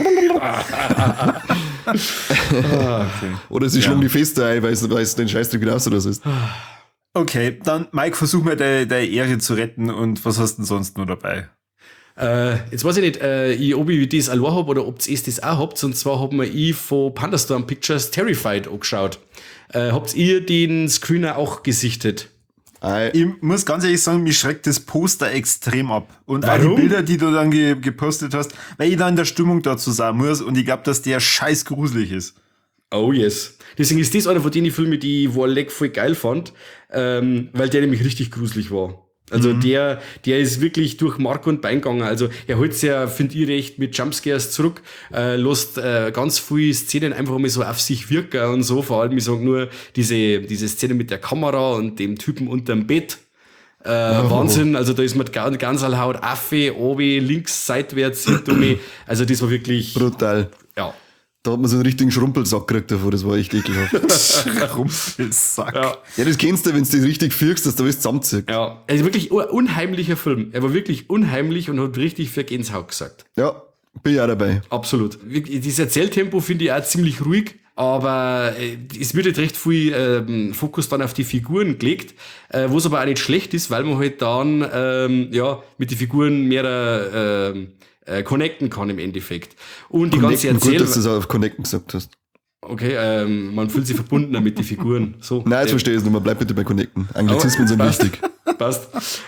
Oder sie schlagen die Feste ein, weil es den Scheißdreck wieder aus oder so ist. Okay, dann Mike, versuch mal deine Ehre zu retten und was hast du denn sonst noch dabei? Jetzt weiß ich nicht, ob ich das allein habe oder ob ihr das auch habt. Und zwar haben wir von Pandastorm Pictures Terrified angeschaut. Habt ihr den Screener auch gesichtet? Ich muss ganz ehrlich sagen, mich schreckt das Poster extrem ab. Und auch Warum? die Bilder, die du dann gepostet hast, weil ich da in der Stimmung dazu sein muss und ich glaube, dass der scheiß gruselig ist. Oh yes. Deswegen ist das einer von den Filmen, die ich Warleck voll geil fand, weil der nämlich richtig gruselig war. Also der ist wirklich durch Mark und Bein gegangen. Also er holt ja, finde ich, recht mit Jumpscares zurück, lässt ganz viele Szenen einfach mal so auf sich wirken und so. Vor allem, ich sage nur, diese Szene mit der Kamera und dem Typen unterm Bett. Wahnsinn, also da ist man ganz all Haut Affe, obi, links, seitwärts, hinter mir. Also das war wirklich, Brutal. ja. Da hat man so einen richtigen Schrumpelsack gekriegt davor, das war echt ekelhaft. Rumpelsack. Ja. Ja, das kennst du, wenn du das richtig fühlst, dass da alles zusammenzieht. Ja, also wirklich ein unheimlicher Film. Er war wirklich unheimlich und hat richtig für Gänsehaut gesagt. Ja, bin ich auch dabei. Absolut. Das Erzähltempo finde ich auch ziemlich ruhig, aber es wird halt recht viel Fokus dann auf die Figuren gelegt, wo es aber auch nicht schlecht ist, weil man halt dann mit den Figuren mehr connecten kann im Endeffekt. Und die ganze Connecten, gut, dass du Erzählweise... es auf Connecten gesagt hast. Okay, man fühlt sich verbundener mit den Figuren. So. Nein, jetzt verstehe ich es nicht mehr. Bleib bitte bei Connecten. Anglizismen sind passt. wichtig. Passt.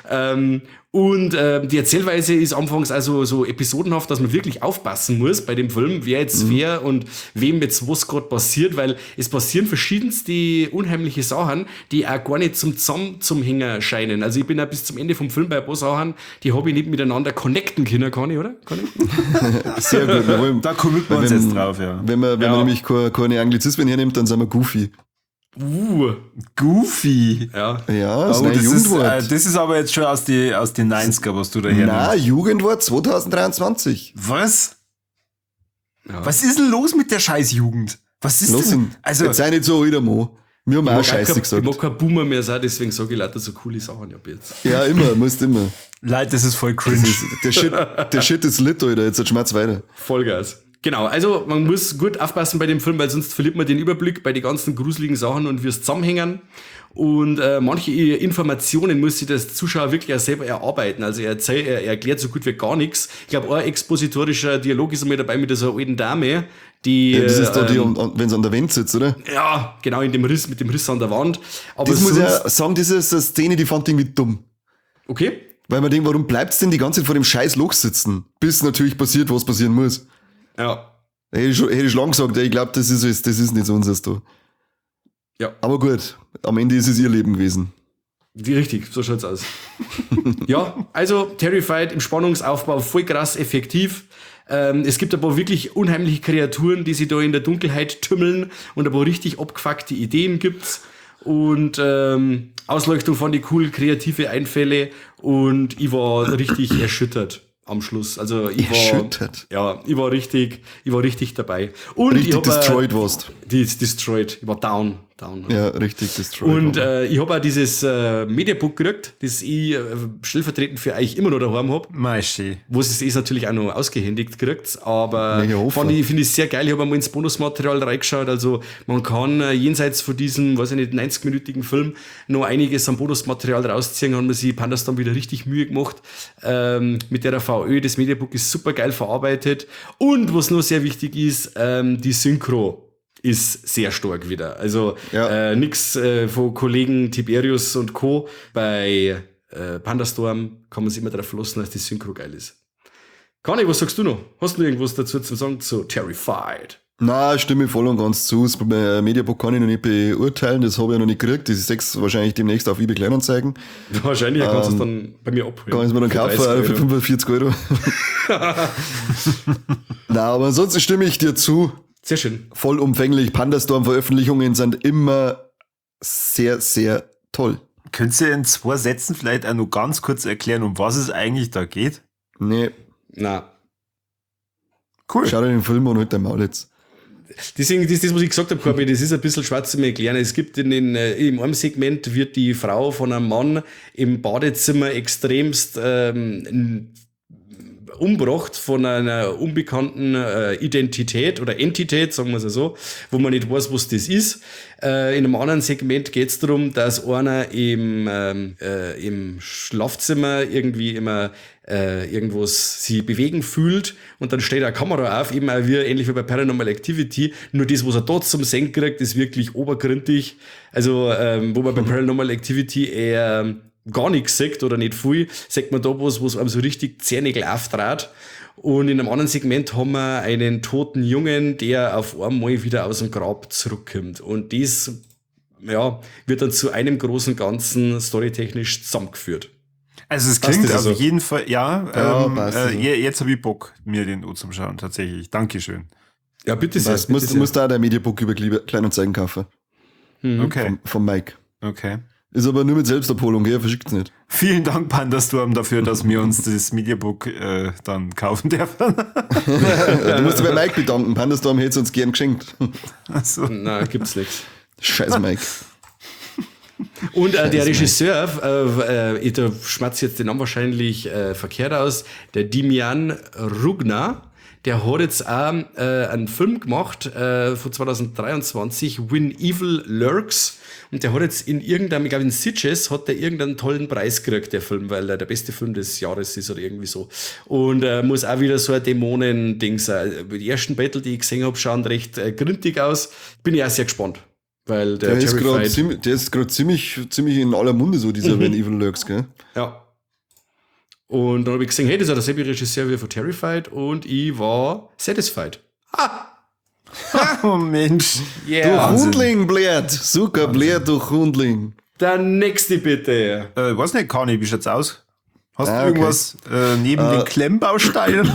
Die Erzählweise ist anfangs also so episodenhaft, dass man wirklich aufpassen muss bei dem Film, wer jetzt wer und wem jetzt was gerade passiert, weil es passieren verschiedenste unheimliche Sachen, die auch gar nicht zum Hänger scheinen. Also ich bin ja bis zum Ende vom Film bei ein paar Sachen, die habe ich nicht miteinander connecten können, kann ich, oder? Connecten? Sehr gut. Wir wollen, Da kommen wir uns jetzt drauf, ja. Wenn man nämlich keine Anglizismen hernimmt, dann sind wir goofy. Goofy. Ja. Ja, das ist Oh, ein Jugendwort. das ist aber jetzt schon aus den 90er, was du da hernimmst. Na, Jugendwort 2023. Was? Ja. Was ist denn los mit der Scheißjugend? Was ist Los, denn? Also, jetzt sei nicht so wieder Mo. Wir haben auch Ich Scheiße mag gesagt. kein Boomer mehr sein, deswegen sage ich lauter so coole Sachen ab jetzt. Ja, immer, musst immer. Leute, das ist voll cringe. Der Shit ist lit, Alter. Jetzt schmerz weiter. Vollgas. Genau, also man muss gut aufpassen bei dem Film, weil sonst verliert man den Überblick bei den ganzen gruseligen Sachen und wie es zusammenhängen. Und manche Informationen muss sich das Zuschauer wirklich auch selber erarbeiten. Also er erklärt so gut wie gar nichts. Ich glaube, ein expositorischer Dialog ist einmal dabei mit so einer alten Dame, die... Ja, das ist da die, wenn sie an der Wand sitzt, oder? Ja, genau, mit dem Riss an der Wand. Aber Das muss ich sonst- ja sagen, das ist eine Szene, die fand ich irgendwie dumm. Okay. Weil man denkt, warum bleibt's denn die ganze Zeit vor dem scheiß Loch sitzen? Bis natürlich passiert, was passieren muss. Ja. Hätte ich lang gesagt, ich glaube, das ist nicht so unseres da. Ja. Aber gut, am Ende ist es ihr Leben gewesen. Richtig, so schaut's aus. Ja, also Terrified im Spannungsaufbau voll krass effektiv. Es gibt ein paar wirklich unheimliche Kreaturen, die sich da in der Dunkelheit tümmeln und ein paar richtig abgefuckte Ideen gibt's. Und Ausleuchtung fand ich cool, kreative Einfälle und ich war richtig erschüttert am Schluss. Also ich Erschüttert? ich war richtig dabei. Und Richtig ich hab, destroyed warst. Destroyed. Ich war down. Ja, richtig destroyed. Und ich habe auch dieses Mediabook gekriegt, das ich stellvertretend für euch immer noch daheim habe, Meischi. wo es ist natürlich auch noch ausgehändigt kriegt, aber Mega Hofer. finde ich sehr geil. Ich habe einmal ins Bonusmaterial reingeschaut, also man kann jenseits von diesem, weiß ich nicht, 90-minütigen Film noch einiges an Bonusmaterial rausziehen, haben wir sich Pandas dann wieder richtig Mühe gemacht mit der VÖ. Das Mediabook ist super geil verarbeitet und was noch sehr wichtig ist, die Synchro ist sehr stark wieder. Also Ja. nix von Kollegen Tiberius und Co. Bei Pandastorm kann man sich immer darauf verlassen, dass die Synchro geil ist. Conny, was sagst du noch? Hast du noch irgendwas dazu zu sagen zu Terrified? Na, stimme ich voll und ganz zu. Das Mediabook kann ich noch nicht beurteilen, das habe ich ja noch nicht gekriegt. Das ist 6 wahrscheinlich demnächst auf eBay Kleinanzeigen. Wahrscheinlich kannst du es dann bei mir abholen. Kann ich es mir dann Für kaufen 30 für 45 Euro. Na, aber ansonsten stimme ich dir zu. Sehr schön. Vollumfänglich. Pandastorm-Veröffentlichungen sind immer sehr, sehr toll. Könntest du in 2 Sätzen vielleicht auch noch ganz kurz erklären, um was es eigentlich da geht? Nee, Na, Cool. schau dir den Film an und halt dein Maul jetzt. deswegen, das, was ich gesagt habe, Corby, das ist ein bisschen schwarz zu mir erklären. Es gibt in im einem Segment wird die Frau von einem Mann im Badezimmer extremst umgebracht von einer unbekannten Identität oder Entität, sagen wir es so, wo man nicht weiß, was das ist. In einem anderen Segment geht es darum, dass einer im Schlafzimmer irgendwie immer irgendwas sie bewegen fühlt und dann steht eine Kamera auf, eben auch wie, ähnlich wie bei Paranormal Activity, nur das, was er dort zum Sehen kriegt, ist wirklich obergründig. Also, wo man bei Paranormal Activity eher gar nichts sagt oder nicht viel, sagt man da was, wo es einem so richtig Zähnigel auftrat. Und in einem anderen Segment haben wir einen toten Jungen, der auf einmal wieder aus dem Grab zurückkommt. Und das, ja, wird dann zu einem großen Ganzen storytechnisch zusammengeführt. Also es Passt klingt das auf so? jeden Fall, Ja, passt so. jetzt habe ich Bock, mir den zum Schauen, tatsächlich. Dankeschön. Ja, bitte sehr. Du musst da dein Mediabook über Kleinanzeigen kaufen. Okay, Vom Mike. okay. Ist aber nur mit Selbstabholung, gell? Verschickt's nicht. Vielen Dank, Pandastorm, dafür, dass wir uns das Mediabook dann kaufen dürfen. Du musst dich bei Mike bedanken. Pandastorm hätte es uns gern geschenkt. Also, Nein, gibt's nichts. Scheiß Mike. Und der Regisseur, da schmatzt jetzt den Namen wahrscheinlich verkehrt aus, der Dimian Rugna, der hat jetzt auch einen Film gemacht von 2023, When Evil Lurks. Und der hat jetzt in irgendeinem, ich glaube in Sitges, hat der irgendeinen tollen Preis gekriegt, der Film, weil er der beste Film des Jahres ist oder irgendwie so. Und muss auch wieder so ein Dämonen-Ding sein. Die ersten Battle, die ich gesehen habe, schauen recht gründig aus. Bin ich auch sehr gespannt. Weil der Der ist Terrified... gerade ziemlich in aller Munde, so dieser When Evil Lurks, gell? Ja. Und dann habe ich gesehen, hey, das ist derselbe Regisseur wie von Terrified und ich war satisfied. oh Mensch. Durch Hundling blärt. Zucker blärt durch Hundling. Der nächste bitte. Weiß nicht, Kani, wie schaut's aus? Hast du Okay. irgendwas neben den Klemmbausteinen?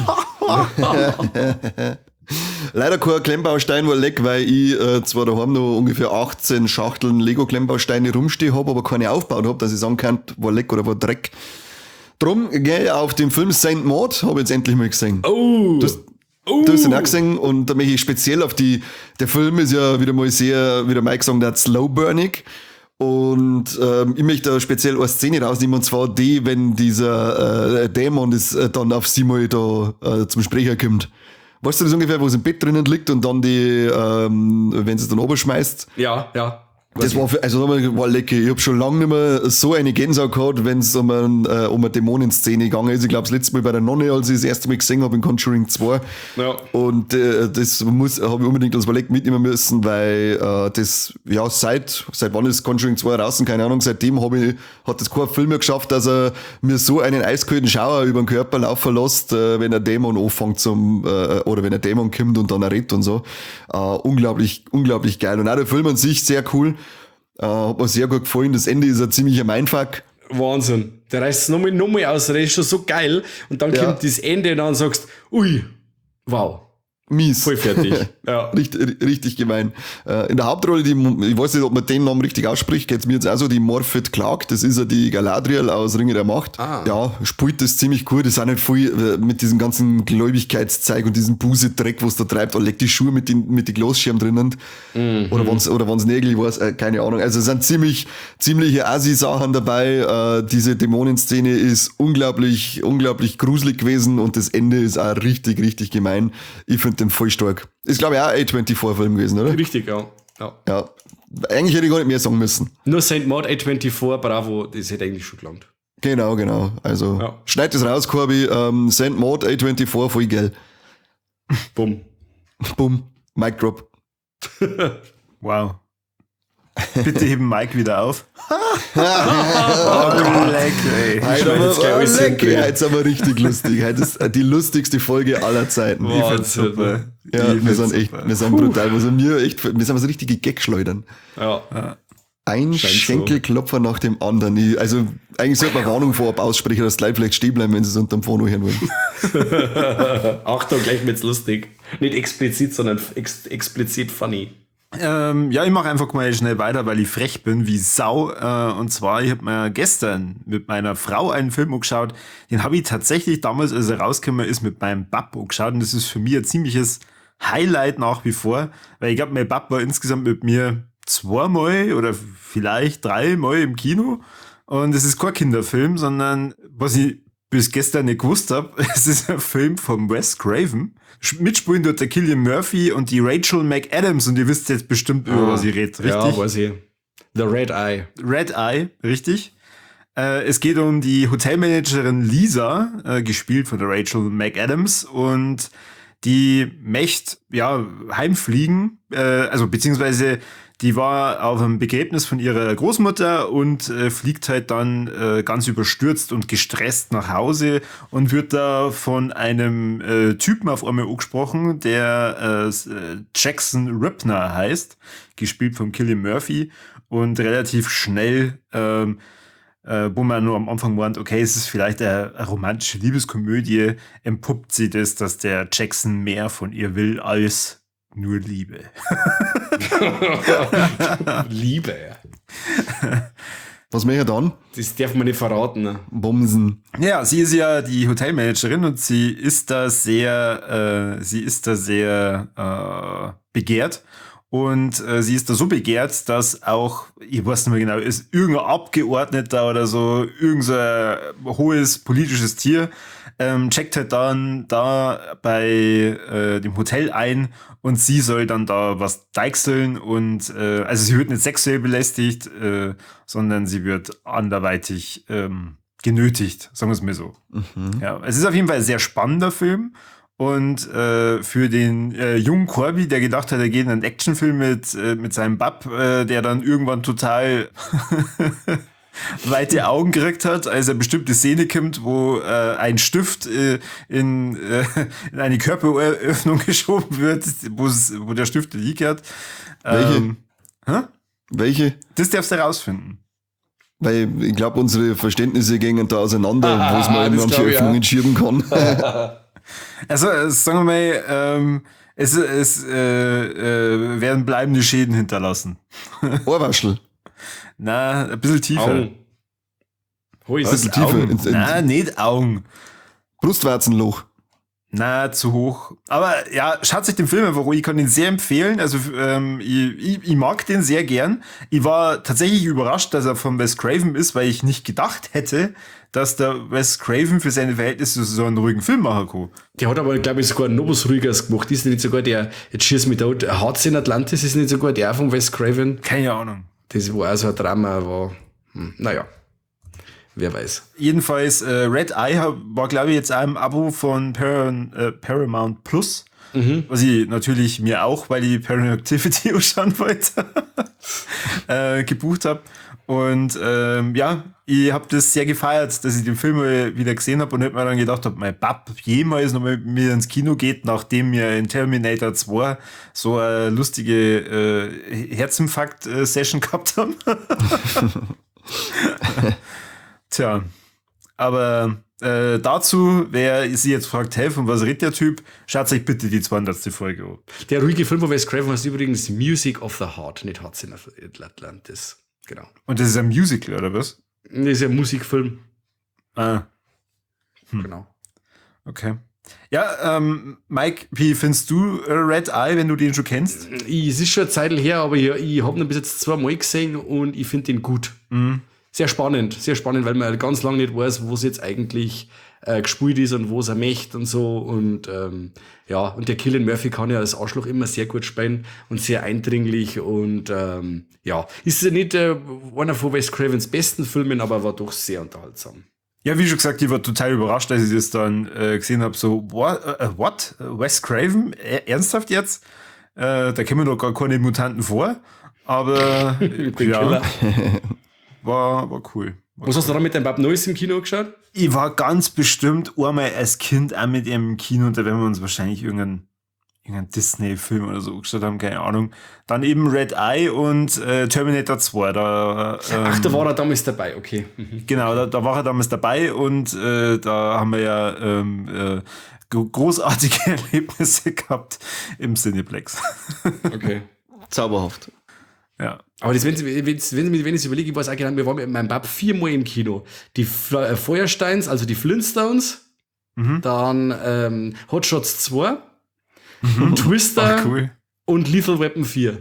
Leider kein Klemmbaustein war leck, weil ich zwar daheim noch ungefähr 18 Schachteln Lego-Klemmbausteine rumstehen habe, aber keine aufgebaut habe, dass ich sagen kann, war leck oder war Dreck. Drum gehe ich auf den Film Saint Maud, habe ich jetzt endlich mal gesehen. Oh. Du hast ihn auch gesehen und da möchte ich speziell auf der Film ist ja wieder mal sehr, wie der Mike gesagt hat, slow-burnig. Und ich möchte da speziell eine Szene rausnehmen, und zwar die, wenn dieser Dämon dann auf sie mal da zum Sprecher kommt. Weißt du das ungefähr, wo es im Bett drinnen liegt und dann wenn sie es dann oben schmeißt? Ja. Das war, war lecker. Ich hab schon lange nicht mehr so eine Gänsehaut gehabt, wenn es um eine Dämonenszene gegangen ist. Ich glaube, das letzte Mal bei der Nonne, als ich das erste Mal gesehen habe in Conjuring 2. Ja. Und das habe ich unbedingt als Ballet mitnehmen müssen, weil das, ja, seit wann ist Conjuring 2 draußen? Keine Ahnung. Seitdem hat das kein Film mehr geschafft, dass er mir so einen eiskalten Schauer über den Körper laufen lässt, wenn ein Dämon anfängt oder wenn ein Dämon kommt und dann er redet und so. Unglaublich, unglaublich geil. Und auch der Film an sich sehr cool. Hat mir sehr gut gefallen. Das Ende ist ein ziemlicher Mindfuck. Wahnsinn. Der reißt es nochmal aus, der ist schon so geil. Und dann kommt das Ende und dann sagst ui, wow. Mies. Voll fertig. Ja. Richtig gemein. In der Hauptrolle, ich weiß nicht, ob man den Namen richtig ausspricht, geht's mir jetzt auch so, die Morphet Clark, das ist ja die Galadriel aus Ringe der Macht. Ja, spielt das ziemlich gut, das ist auch nicht viel mit diesem ganzen Gläubigkeitszeug und diesem Busedreck, was da treibt, da legt die Schuhe mit den Glasschirm drinnen. Oder wenn's Nägel, ich weiß, keine Ahnung. Also es sind ziemliche Assi-Sachen dabei. Diese Dämonenszene ist unglaublich, unglaublich gruselig gewesen und das Ende ist auch richtig, richtig gemein. Ich finde den voll stark. Ist, glaube ich, auch ein A24-Film gewesen, oder? Richtig, ja. Ja. Eigentlich hätte ich gar nicht mehr sagen müssen. Nur St. Maud A24, bravo, das hätte eigentlich schon gelangt. Genau. Also, schneid das raus, Corby. St. Maud A24, voll geil. Bumm. Bumm. Mic drop. Wow. Bitte heben Mike wieder auf. Leck, ey. Heute sind wir richtig lustig. Heute ist die lustigste Folge aller Zeiten. Super. Ja, wir sind brutal. Wir sind so richtige Gag-Schleudern. Ja. Ein Schenkelklopfer nach dem anderen. Eigentlich sollte man Warnung vorab aussprechen, dass die Leute vielleicht stehen bleiben, wenn sie es unterm Phono hören wollen. Achtung, gleich wird's lustig. Nicht explizit, sondern explizit funny. Ich mache einfach mal schnell weiter, weil ich frech bin wie Sau. Und zwar, ich habe mir gestern mit meiner Frau einen Film angeschaut. Den habe ich tatsächlich damals, als er rausgekommen ist, mit meinem Bab angeschaut. Und das ist für mich ein ziemliches Highlight nach wie vor. Weil ich glaube, mein Bab war insgesamt mit mir 2-mal oder vielleicht 3-mal im Kino. Und es ist kein Kinderfilm, sondern was ich bis gestern nicht gewusst habe, es ist ein Film von Wes Craven. Mitspielen dort der Cillian Murphy und die Rachel McAdams und ihr wisst jetzt bestimmt, über was ich rede, richtig? Ja, weiß ich. The Red Eye. Red Eye, richtig. Es geht um die Hotelmanagerin Lisa, gespielt von der Rachel McAdams und die möchte heimfliegen, beziehungsweise die war auf einem Begräbnis von ihrer Großmutter und fliegt halt dann ganz überstürzt und gestresst nach Hause und wird da von einem Typen auf einmal angesprochen, der Jackson Ripner heißt, gespielt von Cillian Murphy und relativ schnell, wo man nur am Anfang meint, okay, es ist vielleicht eine romantische Liebeskomödie, entpuppt sie das, dass der Jackson mehr von ihr will als nur Liebe. Liebe. Was mehr dann? Das darf man nicht verraten. Ne? Bumsen. Ja, sie ist ja die Hotelmanagerin und sie ist da sehr begehrt. Und sie ist da so begehrt, dass auch, ich weiß nicht mehr genau, ist irgendein Abgeordneter oder so, irgendein hohes politisches Tier, checkt halt dann da bei dem Hotel ein und sie soll dann da was deichseln und also sie wird nicht sexuell belästigt, sondern sie wird anderweitig genötigt, sagen wir es mal so. Ja, es ist auf jeden Fall ein sehr spannender Film. Und für den jungen Corby, der gedacht hat, er geht in einen Actionfilm mit seinem Bub, der dann irgendwann total weite Augen gekriegt hat, als er bestimmte Szene kommt, wo ein Stift in eine Körperöffnung geschoben wird, wo der Stift liegt hat. Welche? Welche? Das darfst du herausfinden. Weil ich glaube, unsere Verständnisse gehen da auseinander, wo es man in manche Öffnungen schieben kann. Also, sagen wir mal, es werden bleibende Schäden hinterlassen. Ohrwaschel. Na, ein bisschen tiefer. Augen. Ein bisschen tiefer. Na, nicht Augen. Brustwarzenloch. Na, zu hoch. Aber ja, schaut sich den Film einfach an. Ich kann ihn sehr empfehlen. Also ich mag den sehr gern. Ich war tatsächlich überrascht, dass er von Wes Craven ist, weil ich nicht gedacht hätte, dass der Wes Craven für seine Verhältnisse so einen ruhigen Film machen kann. Der hat aber, glaube ich, sogar noch was Ruhiges gemacht. Ist nicht sogar der, jetzt schießt mich da, Hearts in Atlantis ist nicht sogar der von Wes Craven? Keine Ahnung. Das war also ein Drama, war, naja, wer weiß. Jedenfalls, Red Eye war, glaube ich, jetzt auch im Abo von Paramount Plus. Was ich natürlich mir auch, weil ich Paranormal Activity anschauen wollte, gebucht habe. Und ja, ich habe das sehr gefeiert, dass ich den Film wieder gesehen habe und hab mir dann gedacht habe, mein Papp jemals noch mit mir ins Kino geht, nachdem wir in Terminator 2 so eine lustige Herzinfarkt-Session gehabt haben. Tja, aber dazu, wer sich jetzt fragt, hey, von was redet der Typ, schaut euch bitte die 200. Folge an. Der ruhige Film von Wes Craven heißt übrigens Music of the Heart, nicht Hearts in Atlantis. Genau. Und das ist ein Musical, oder was? Das ist ja ein Musikfilm. Ah. Genau. Okay. Ja, Mike, wie findest du Red Eye, wenn du den schon kennst? Es ist schon eine Zeit her, aber ich habe ihn bis jetzt 2 Mal gesehen und ich finde den gut. Sehr spannend, weil man halt ganz lange nicht weiß, wo es jetzt eigentlich gespielt ist und wo es er möchte und so. Und ja, und der Cillian Murphy kann ja als Arschloch immer sehr gut spielen und sehr eindringlich. Und ja, ist ja nicht einer von Wes Cravens besten Filmen, aber war doch sehr unterhaltsam. Ja, wie schon gesagt, ich war total überrascht, als ich das dann gesehen habe. So, what? Wes Craven? Ernsthaft jetzt? Da kommen doch gar keine Mutanten vor. Aber ja, war cool. Was hast du da mit deinem Bab Neues im Kino geschaut? Ich war ganz bestimmt einmal als Kind auch mit ihm im Kino und da werden wir uns wahrscheinlich irgendeinen Disney-Film oder so geschaut haben, keine Ahnung. Dann eben Red Eye und Terminator 2. Ach, da war er damals dabei, okay. Genau, da war er damals dabei und da haben wir ja großartige Erlebnisse gehabt im Cineplex. Okay. Zauberhaft. Ja. Aber das, wenn ich es überlege, ich weiß auch genau, wir waren mit meinem Bab 4-mal im Kino. Die Feuersteins, also die Flintstones, dann Hot Shots 2, Twister cool. und Lethal Weapon 4.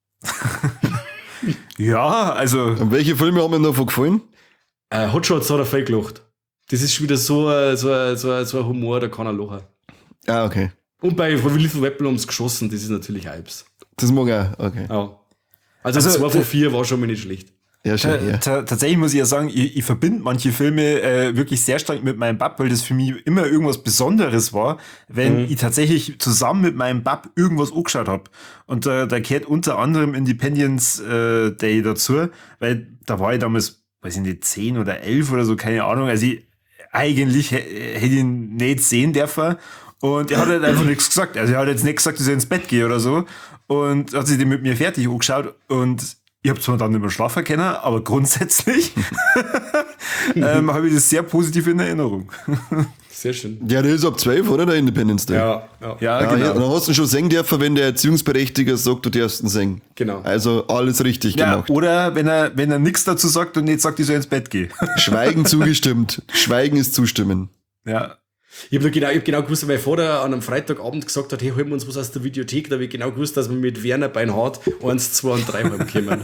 Ja, also. Und welche Filme haben mir davon gefallen? Hot Shots hat er voll gelacht. Das ist schon wieder so ein Humor, da kann er lachen. Ah, okay. Und bei Lethal Weapon ums geschossen, das ist natürlich Hypes. Das mag er, okay. Ja. Also 2 von 4 war schon mal nicht schlecht. Ja, schön, ja. Tatsächlich muss ich ja sagen, ich verbinde manche Filme wirklich sehr stark mit meinem Bab, weil das für mich immer irgendwas Besonderes war, wenn ich tatsächlich zusammen mit meinem Bab irgendwas angeschaut habe. Und da gehört unter anderem Independence Day dazu, weil da war ich damals, weiß ich nicht, 10 oder 11 oder so, keine Ahnung. Also eigentlich hätte ich ihn nicht sehen dürfen. Und er hat halt einfach nichts gesagt. Also er hat jetzt nicht gesagt, dass er ins Bett gehe oder so. Und hat sich den mit mir fertig angeschaut und ich habe zwar dann nicht mehr schlafen können, aber grundsätzlich habe ich das sehr positiv in Erinnerung. Sehr schön. Ja, der ist ab 12, oder? Der Independence Day. Ja, Ja, Ja, genau. dann hast du ihn schon singen dürfen, wenn der Erziehungsberechtiger sagt, du darfst ihn singen. Genau. Also alles richtig Ja, gemacht. oder wenn er nichts dazu sagt und nicht sagt, ich soll ins Bett gehen. Schweigen zugestimmt. Schweigen ist zustimmen. Ja. Ich habe genau gewusst, weil mein Vater an einem Freitagabend gesagt hat, hey, holen wir uns was aus der Videothek. Da habe ich genau gewusst, dass wir mit Werner Beinhardt 1, 2 und 3 heimkommen.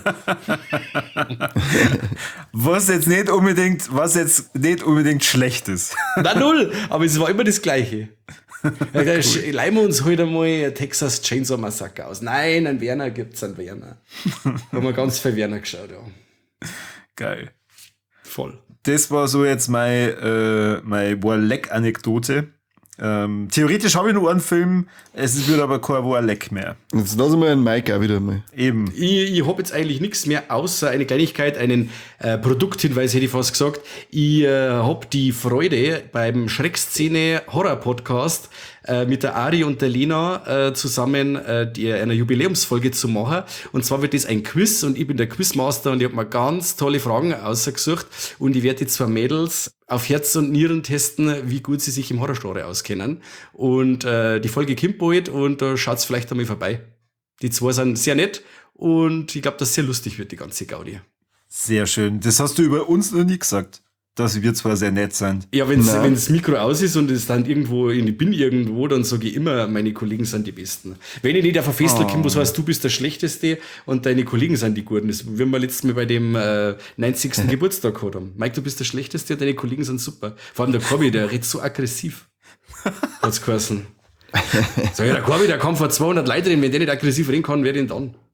Was jetzt nicht unbedingt schlecht ist. Na, null! Aber es war immer das Gleiche. Ja, da leihen wir uns heute einmal Texas Chainsaw Massacre aus. Nein, einen Werner gibt's, einen Werner. Haben wir ganz viel Werner geschaut, ja. Geil. Voll. Das war so jetzt meine Warleck-Anekdote. Theoretisch habe ich nur einen Film, es wird aber kein Warleck mehr. Jetzt lassen wir einen Mike auch wieder mal. Eben. Ich habe jetzt eigentlich nichts mehr, außer eine Kleinigkeit, einen Produkthinweis hätte ich fast gesagt. Ich habe die Freude beim Schreckszene Horror Podcast mit der Ari und der Lena zusammen eine Jubiläumsfolge zu machen. Und zwar wird das ein Quiz und ich bin der Quizmaster und ich habe mir ganz tolle Fragen ausgesucht und ich werde die 2 Mädels auf Herz und Nieren testen, wie gut sie sich im Horrorgenre auskennen. Und die Folge kommt bald und da schaut's vielleicht einmal vorbei. Die 2 sind sehr nett und ich glaube, dass sehr lustig wird, die ganze Gaudi. Sehr schön. Das hast du über uns noch nie gesagt, dass wir zwar sehr nett sind. Ja, wenn das Mikro aus ist und es dann irgendwo, ich bin irgendwo, dann sage ich immer, meine Kollegen sind die Besten. Wenn ich nicht auf ein Festel komme, was heißt, du bist der Schlechteste und deine Kollegen sind die Guten. Das werden wir letztes Mal bei dem 90. Geburtstag gehabt haben. Mike, du bist der Schlechteste und deine Kollegen sind super. Vor allem der Corby, der redet so aggressiv. Hat's geheißen. Sag ich, der Corby, der kommt vor 200 Leuten, wenn der nicht aggressiv reden kann, wer denn dann?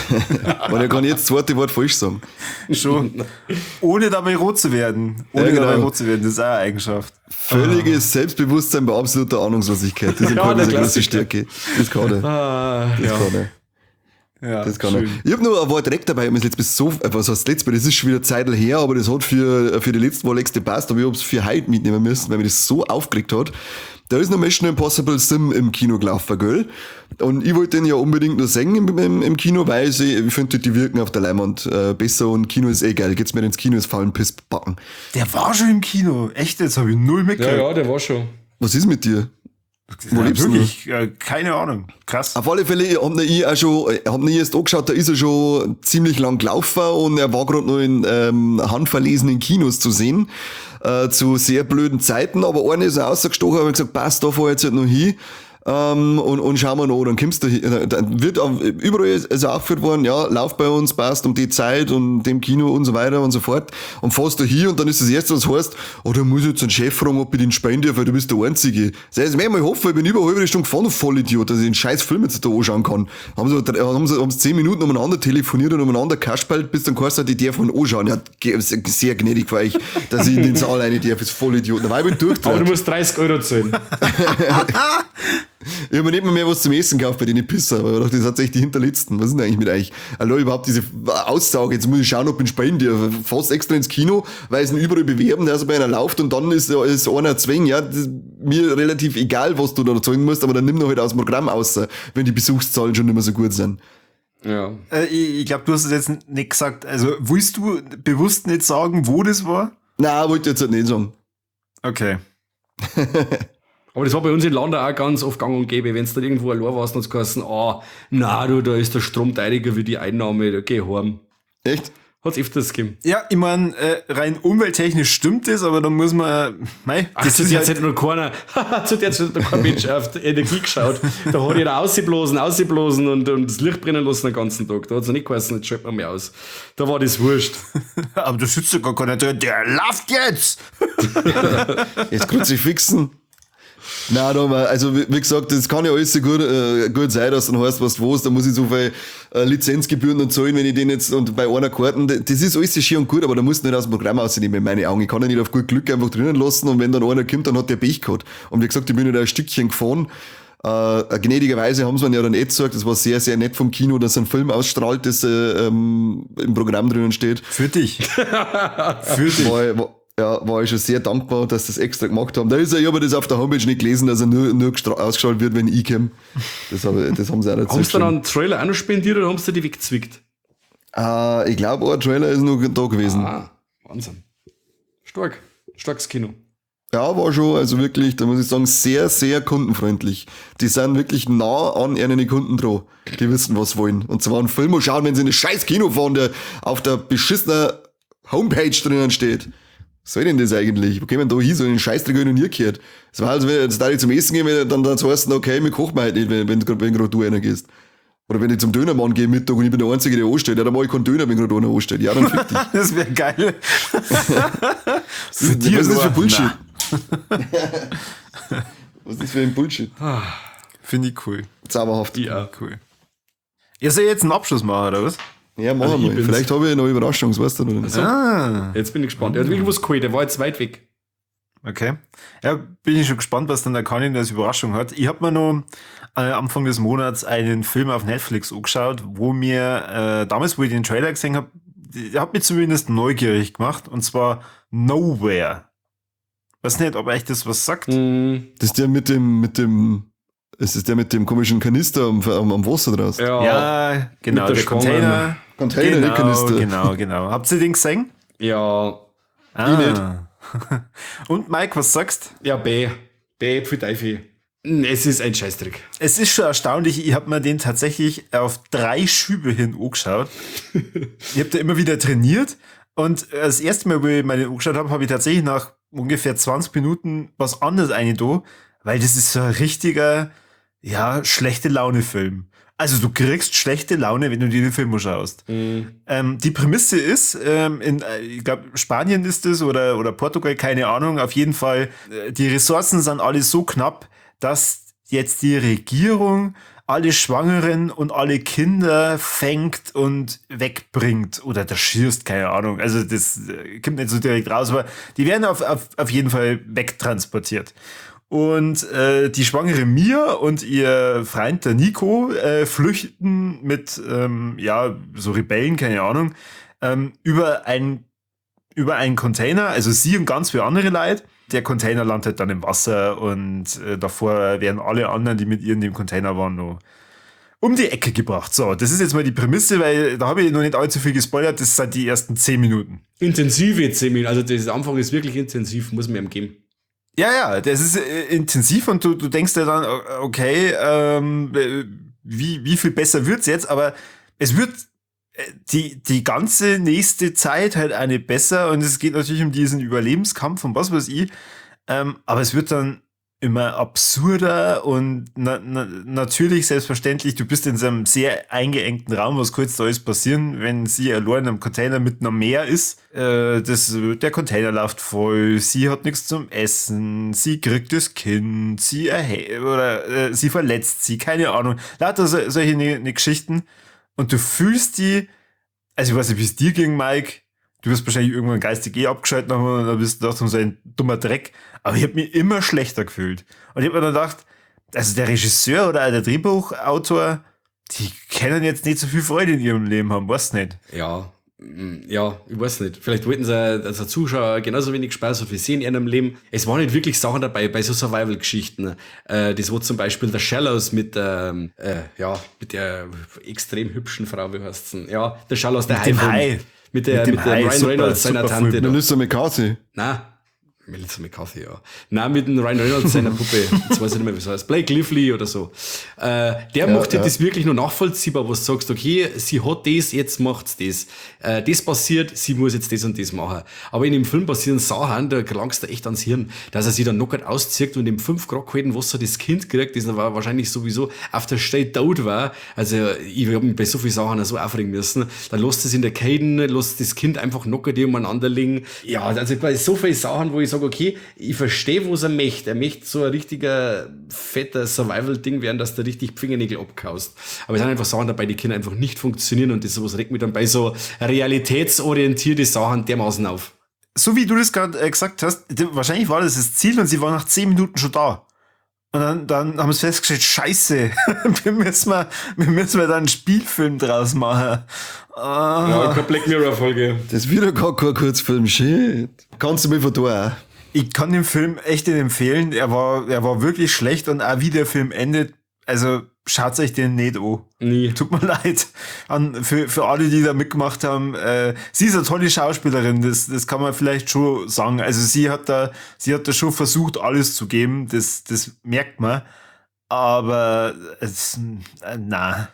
Weil er kann jetzt das zweite Wort falsch sagen. Schon. Ohne dabei rot zu werden. Ohne Ja, genau. dabei rot zu werden, das ist auch eine Eigenschaft. Völliges Selbstbewusstsein bei absoluter Ahnungslosigkeit. Das ist Ja, keine der große Klassiker. Stärke. Das kann er. Das Ja. kann er. Ja, Das kann er. schön. Ich habe noch ein Wort direkt dabei, ich hab mir das letztes so, was heißt letztes Mal, das ist schon wieder Zeit her, aber das hat für die letzten Woche gepasst, aber ich habe es für heute mitnehmen müssen, weil mich das so aufgeregt hat. Da ist noch Mission Impossible Sim im Kino gelaufen, gell? Und ich wollte den ja unbedingt noch sehen im Kino, weil ich finde, die wirken auf der Leinwand besser und Kino ist geil. Geht's mir ins Kino, ist faulen Piss backen. Der war schon im Kino. Echt, jetzt habe ich null Ja, mitgekriegt. ja, der war schon. Was ist mit dir? Wo Ja, lebst du? wirklich, keine Ahnung. Krass. Auf alle Fälle, ich hab ihn erst angeschaut, da ist er schon ziemlich lang gelaufen und er war gerade noch in handverlesenen Kinos zu sehen, zu sehr blöden Zeiten, aber einer ist rausgestochen, habe gesagt, passt, da fahr ich jetzt halt noch hin. Und schauen wir noch, dann kommst du hin, dann wird überall ist er aufgeführt worden, ja, lauf bei uns, passt um die Zeit und dem Kino und so weiter und so fort. Und fährst du hier und dann ist das erste, was heißt, da muss ich jetzt einen Chef fragen, ob ich den spielen darf, weil du bist der Einzige. Das heißt, wenn ich mal hoffe, ich bin über eine halbe Stunde gefahren, Vollidiot, dass ich den scheiß Film jetzt da anschauen kann. Haben sie 10 Minuten umeinander telefoniert und umeinander kaspelt, bis dann kannst du die darf man anschauen. Ja, sehr gnädig für euch, dass ich in den Saal rein darf, ist Vollidiot. Weil ich bin Aber durchgedreht. du musst 30 Euro zahlen. Ich habe mir nicht mal mehr was zum Essen gekauft bei den Pisser, aber ich dachte, das ist tatsächlich die Hinterletzten. Was ist denn eigentlich mit euch? Hallo, überhaupt diese Aussage, jetzt muss ich schauen, ob ich ihn spielen darf. Fast extra ins Kino, weil es ihn überall bewerben, dass er bei einer läuft und dann ist einer zwingen. Ja, das ist mir relativ egal, was du da zeigen musst, aber dann nimm noch halt aus dem Programm aus, wenn die Besuchszahlen schon nicht mehr so gut sind. Ja. Ich glaube, du hast es jetzt nicht gesagt. Also, willst du bewusst nicht sagen, wo das war? Nein, wollte ich jetzt halt nicht sagen. Okay. Aber das war bei uns in Landau auch ganz oft gang und gäbe. Wenn du da irgendwo allein warst, dann hat es geheißen, na du, da ist der Strom teiliger wie die Einnahme, da geh heim. Echt? Hat's öfters gegeben. Ja, ich meine, rein umwelttechnisch stimmt das, aber dann muss man, Das ist jetzt noch keiner, zu der Zeit hat noch kein Mensch auf die Energie geschaut. Da hat jeder ausgeblasen und das Licht brennen lassen den ganzen Tag. Da hat es nicht geheißen, jetzt schalten wir mehr aus. Da war das wurscht. aber da sitzt ja gar keiner drin, der läuft jetzt! Jetzt Kruzifixen. Nein, da mal, also wie gesagt, das kann ja alles so gut sein, dass dann heißt, was du willst, da muss ich so viel Lizenzgebühren und zahlen, wenn ich den jetzt, und bei einer Karten, das ist alles so schön und gut, aber da musst du nicht aus dem Programm rausnehmen, in meine Augen. Ich kann ja nicht auf gut Glück einfach drinnen lassen und wenn dann einer kommt, dann hat der Pech gehabt. Und wie gesagt, ich bin ja da ein Stückchen gefahren. Gnädigerweise haben sie mir ja dann nicht gesagt, das war sehr, sehr nett vom Kino, dass ein Film ausstrahlt, das im Programm drinnen steht. Für dich. Für dich. War ich schon sehr dankbar, dass sie das extra gemacht haben. Da ist ich habe das auf der Homepage nicht gelesen, dass er nur ausgestrahlt wird, wenn ich komme. Das haben sie auch nicht Haben sie dann einen Trailer auch noch spendiert oder haben sie die weggezwickt? Ich glaube, ein Trailer ist noch da gewesen. Wahnsinn. Starkes Kino. Ja, war schon, also wirklich, da muss ich sagen, sehr, sehr kundenfreundlich. Die sind wirklich nah an ihren Kunden dran. Die wissen, was sie wollen. Und zwar einen Film schauen, wenn sie in ein scheiß Kino fahren, der auf der beschissenen Homepage drinnen steht. Was soll denn das eigentlich? Wo kommen da hin? So einen Scheißdreck habe ich noch nie gehört. Das war also, wenn jetzt da zum Essen gehen, dann heißt es, okay, wir kochen halt nicht, wenn gerade du einer gehst. Oder wenn ich zum Dönermann gehe Mittag und ich bin der Einzige, der ansteht, ja, dann mach ich keinen Döner, wenn gerade einer ansteht. Ja, dann fick dich. Das wäre geil. Was ist das für Bullshit? Was ist das für ein Bullshit? Finde ich cool. Zauberhaft. Ja. Cool. Ihr soll jetzt einen Abschluss machen, oder was? Ja, machen Also wir ich mal. bin's. Vielleicht habe ich noch eine Überraschung, das weißt du noch nicht. Jetzt bin ich gespannt. Er hat wirklich was geholt, der war jetzt weit weg. Okay. Ja, bin ich schon gespannt, was dann der Kanin als Überraschung hat. Ich habe mir noch Anfang des Monats einen Film auf Netflix angeschaut, wo mir damals, wo ich den Trailer gesehen habe, der hat mich zumindest neugierig gemacht, und zwar Nowhere. Weiß nicht, ob euch das was sagt. Das ist der mit dem es ist der mit dem komischen Kanister am Wasser draus. Ja, genau, mit der der Schwange. Container. Container, nicht Kanister. Genau. Habt ihr den gesehen? Ja. Und Mike, was sagst? Ja, B für Teufel. Es ist ein Scheißdreck. Es ist schon erstaunlich, ich habe mir den tatsächlich auf 3 Schübe hin angeschaut. Ich habe da immer wieder trainiert, und das erste Mal, wo ich mir den angeschaut habe, habe ich tatsächlich nach ungefähr 20 Minuten was anderes eingetan, weil das ist so ein richtiger, schlechte Laune-Film. Also du kriegst schlechte Laune, wenn du dir den Film anschaust. Die Prämisse ist, ich glaube, Spanien ist es oder Portugal, keine Ahnung, auf jeden Fall, die Ressourcen sind alle so knapp, dass jetzt die Regierung alle Schwangeren und alle Kinder fängt und wegbringt oder der schießt, keine Ahnung. Also das kommt nicht so direkt raus, aber die werden auf jeden Fall wegtransportiert. Und die schwangere Mia und ihr Freund, der Nico, flüchten mit, so Rebellen, keine Ahnung, über einen Container, also sie und ganz viele andere Leute. Der Container landet dann im Wasser und davor werden alle anderen, die mit ihr in dem Container waren, noch um die Ecke gebracht. So, das ist jetzt mal die Prämisse, weil da habe ich noch nicht allzu viel gespoilert, das sind die ersten 10 Minuten. Intensive 10 Minuten, also der Anfang ist wirklich intensiv, muss man ihm geben. Ja, das ist intensiv und du denkst dir dann, okay, wie viel besser wird's jetzt, aber es wird die ganze nächste Zeit halt eine besser und es geht natürlich um diesen Überlebenskampf und was weiß ich, aber es wird dann immer absurder und natürlich selbstverständlich, du bist in so einem sehr eingeengten Raum, was kurz da alles passieren, wenn sie allein am Container mitten am Meer ist, der Container läuft voll, sie hat nichts zum Essen, sie kriegt das Kind, sie verletzt sie, keine Ahnung, lauter solche ne Geschichten. Und du fühlst die, also ich weiß nicht, wie es dir ging, Mike, du wirst wahrscheinlich irgendwann geistig abgeschaltet haben und dann bist du gedacht, so ein dummer Dreck, aber ich habe mich immer schlechter gefühlt. Und ich habe mir dann gedacht, also der Regisseur oder der Drehbuchautor, die können jetzt nicht so viel Freude in ihrem Leben haben, weißt du nicht? Ja, ich weiß nicht. Vielleicht wollten sie als Zuschauer genauso wenig Spaß auf sie in ihrem Leben. Es waren nicht wirklich Sachen dabei bei so Survival-Geschichten. Das war zum Beispiel der Shallows mit der extrem hübschen Frau, wie heißt's denn? Ja, der Shallows, der Hai. Mit dem Ryan Reynolds, seiner Tante. Melissa McCarthy. Nein. Melissa McCarthy, ja. Nein, mit dem Ryan Reynolds, seiner Puppe. Jetzt weiß ich nicht mehr, wie es heißt. Blake Lively oder so. Der macht das wirklich nur nachvollziehbar, wo du sagst, okay, sie hat das, jetzt macht's das. Das passiert, sie muss jetzt das und das machen. Aber in dem Film passieren Sachen, da gelangst du echt ans Hirn, dass er sich dann knockert auszieht und im 5 Grad kalten Wasser das Kind kriegt, das war wahrscheinlich sowieso auf der Stelle tot war. Also, ich habe mich bei so vielen Sachen so aufregen müssen. Dann lässt es in der Kaden, lässt das Kind einfach knockert umeinander liegen. Ja, also bei so vielen Sachen, wo ich sage, okay, ich verstehe, was er möchte. Er möchte so ein richtiger, fetter Survival-Ding werden, dass du richtig Fingernägel abkaust. Aber es sind einfach Sachen dabei, die können einfach nicht funktionieren und das sowas regt mich dann bei so realitätsorientierte Sachen dermaßen auf. So wie du das gerade gesagt hast, wahrscheinlich war das Ziel und sie war nach 10 Minuten schon da. Und dann haben sie festgestellt, scheiße, wir müssen da einen Spielfilm draus machen. Ja, keine Black Mirror-Folge. Das ist wieder gar kein Kurzfilm, shit. Kannst du mir von da auch? Ich kann den Film echt nicht empfehlen. Er war wirklich schlecht und auch wie der Film endet, also schaut euch den nicht an. Nie. Tut mir leid. Für alle, die da mitgemacht haben. Sie ist eine tolle Schauspielerin, das kann man vielleicht schon sagen. Also sie hat da schon versucht, alles zu geben, das merkt man. Aber na.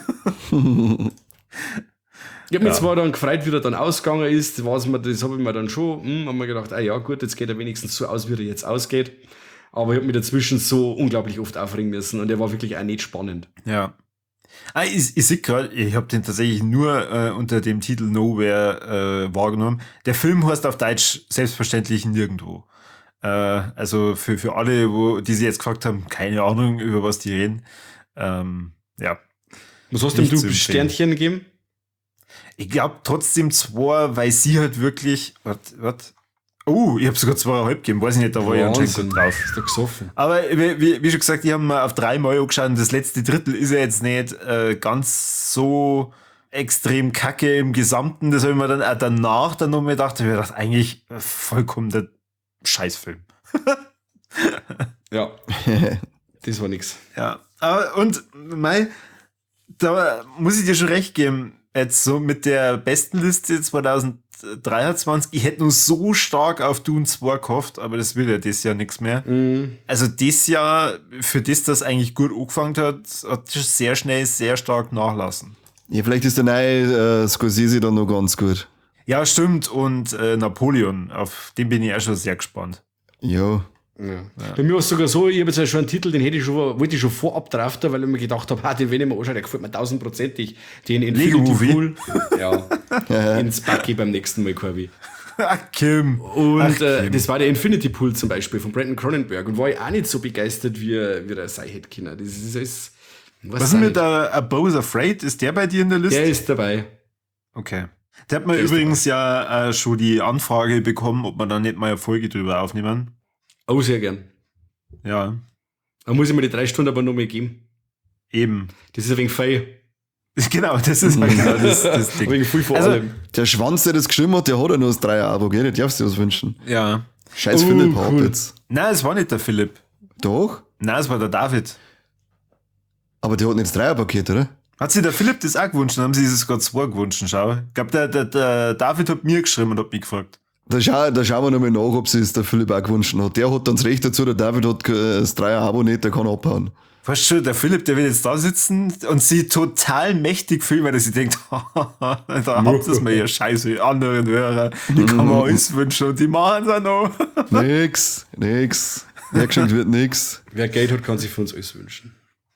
Ich habe mich zwar dann gefreut, wie er dann ausgegangen ist, das habe ich mir dann schon, haben wir gedacht, ja gut, jetzt geht er wenigstens so aus, wie er jetzt ausgeht. Aber ich habe mich dazwischen so unglaublich oft aufregen müssen und er war wirklich auch nicht spannend. Ja. Ich sehe gerade, ich habe den tatsächlich nur unter dem Titel Nowhere wahrgenommen. Der Film heißt auf Deutsch selbstverständlich Nirgendwo. Also für alle, die sich jetzt gefragt haben, keine Ahnung, über was die reden. Ja. Was hast denn du Sternchen gegeben? Ich glaube trotzdem 2, weil sie halt wirklich. Was? Oh, ich habe sogar 2,5 gegeben, weiß ich nicht, da war ich anscheinend gut drauf. Ist doch gesoffen. Aber wie schon gesagt, ich habe mir auf 3 Mal angeschaut und das letzte Drittel ist ja jetzt nicht ganz so extrem kacke im Gesamten. Das habe ich mir dann auch danach dann noch mal gedacht, eigentlich vollkommen der Scheißfilm. Ja, das war nix. Ja, aber und da muss ich dir schon recht geben, jetzt so mit der besten Liste 2023, ich hätte nur so stark auf Dune 2 gehofft, aber das will ja das Jahr nichts mehr. Also das Jahr, für das eigentlich gut angefangen hat sehr schnell sehr stark nachlassen. Ja, vielleicht ist der neue Scorsese dann noch ganz gut. Ja, stimmt. Und Napoleon, auf den bin ich auch schon sehr gespannt. Ja. Ja. Bei mir war es sogar so, ich habe jetzt ja schon einen Titel, den wollte ich schon vorab draften, weil ich mir gedacht habe, den will ich mir anschauen, der gefällt mir 1000%ig. Den Infinity Pool. Ja. Ins Bucky beim nächsten Mal, Corby. Kim. Und Kim. Das war der Infinity Pool zum Beispiel von Brandon Cronenberg und war ich auch nicht so begeistert, wie der sein hätte können. Das ist Was ist mit A Beau's Afraid? Ist der bei dir in der Liste? Der ist dabei. Okay. Der hat mir übrigens ja schon die Anfrage bekommen, ob wir da nicht mal eine Folge drüber aufnehmen. Oh, sehr gern. Ja, Da muss ich mir die 3 Stunden aber noch mal geben. eben. Das ist ein wenig feil. Genau, das ist halt genau das Ein Ding. wenig viel vor Also- allem. Der Schwanz, der das geschrieben hat, der hat ja nur das 3er-Abo, gell? Der darfst du dir was wünschen. Ja. Scheiß Oh, Philipp, hab cool. jetzt. Nein, es war nicht der Philipp. Doch? Nein, es war der David. Aber der hat nicht das 3er-Paket, oder? Hat sich der Philipp das auch gewünscht? Dann haben sie es sogar 2 gewünscht. Schau. Ich glaube, der David hat mir geschrieben und hat mich gefragt. Da schauen wir nochmal nach, ob sie es der Philipp auch gewünscht hat. Der hat dann das Recht dazu, der David hat das 3er-Abo nicht, der kann abhauen. Weißt du, der Philipp, der will jetzt da sitzen und sie total mächtig filmen, dass sie denkt, da habt ihr es mir ja scheiße, anderen Hörer, die kann man alles wünschen und die machen es auch noch. Nix. Hergeschenkt wird nix. Wer Geld hat, kann sich von uns alles wünschen.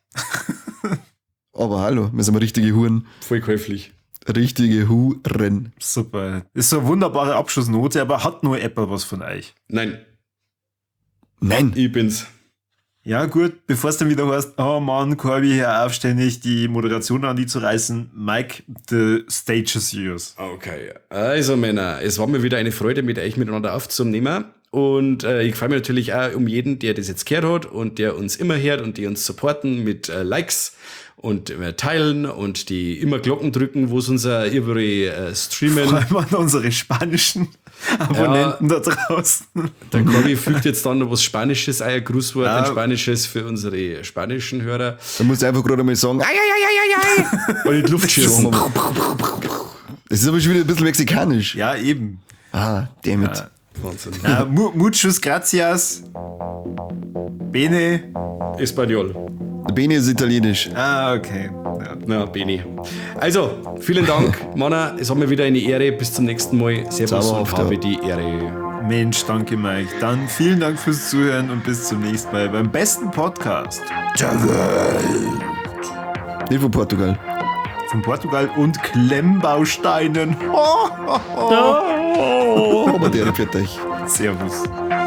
Aber hallo, wir sind richtige Huren. Voll käuflich. Richtige Huren. Super. Ist so eine wunderbare Abschlussnote, aber hat nur Apple was von euch? Nein, Nein. ich bin's. Ja, gut, bevor es dann wieder heißt, oh Mann, Corby, hör auf, ständig die Moderation an die zu reißen. Mike, the stage is yours. Okay, also Männer, es war mir wieder eine Freude, mit euch miteinander aufzunehmen. Und ich freue mich natürlich auch um jeden, der das jetzt gehört hat und der uns immer hört und die uns supporten mit Likes und teilen und die immer Glocken drücken, wo es unser ihre streamen. Vor allem an unsere spanischen Abonnenten da draußen. Der Corby fügt jetzt dann noch was Spanisches, ein Grußwort, Ja. ein Spanisches für unsere spanischen Hörer. Da musst du einfach gerade mal sagen, Und in die Luft schießen. das ist aber schon wieder ein bisschen mexikanisch. Ja, eben. Ah, damit. Wahnsinn. Muchos gracias. Bene. Espanol. Bene ist italienisch. Ah, okay. Ja. Na, Beni. Also, vielen Dank, Manna. Es hat mir wieder eine Ehre. Bis zum nächsten Mal. Servus Zauberhaft, und habe ja. die Ehre. Mensch, danke Mike. Dann vielen Dank fürs Zuhören und bis zum nächsten Mal beim besten Podcast Nicht von Portugal. von Portugal und Klemmbausteinen. Aber der fährt euch. Servus.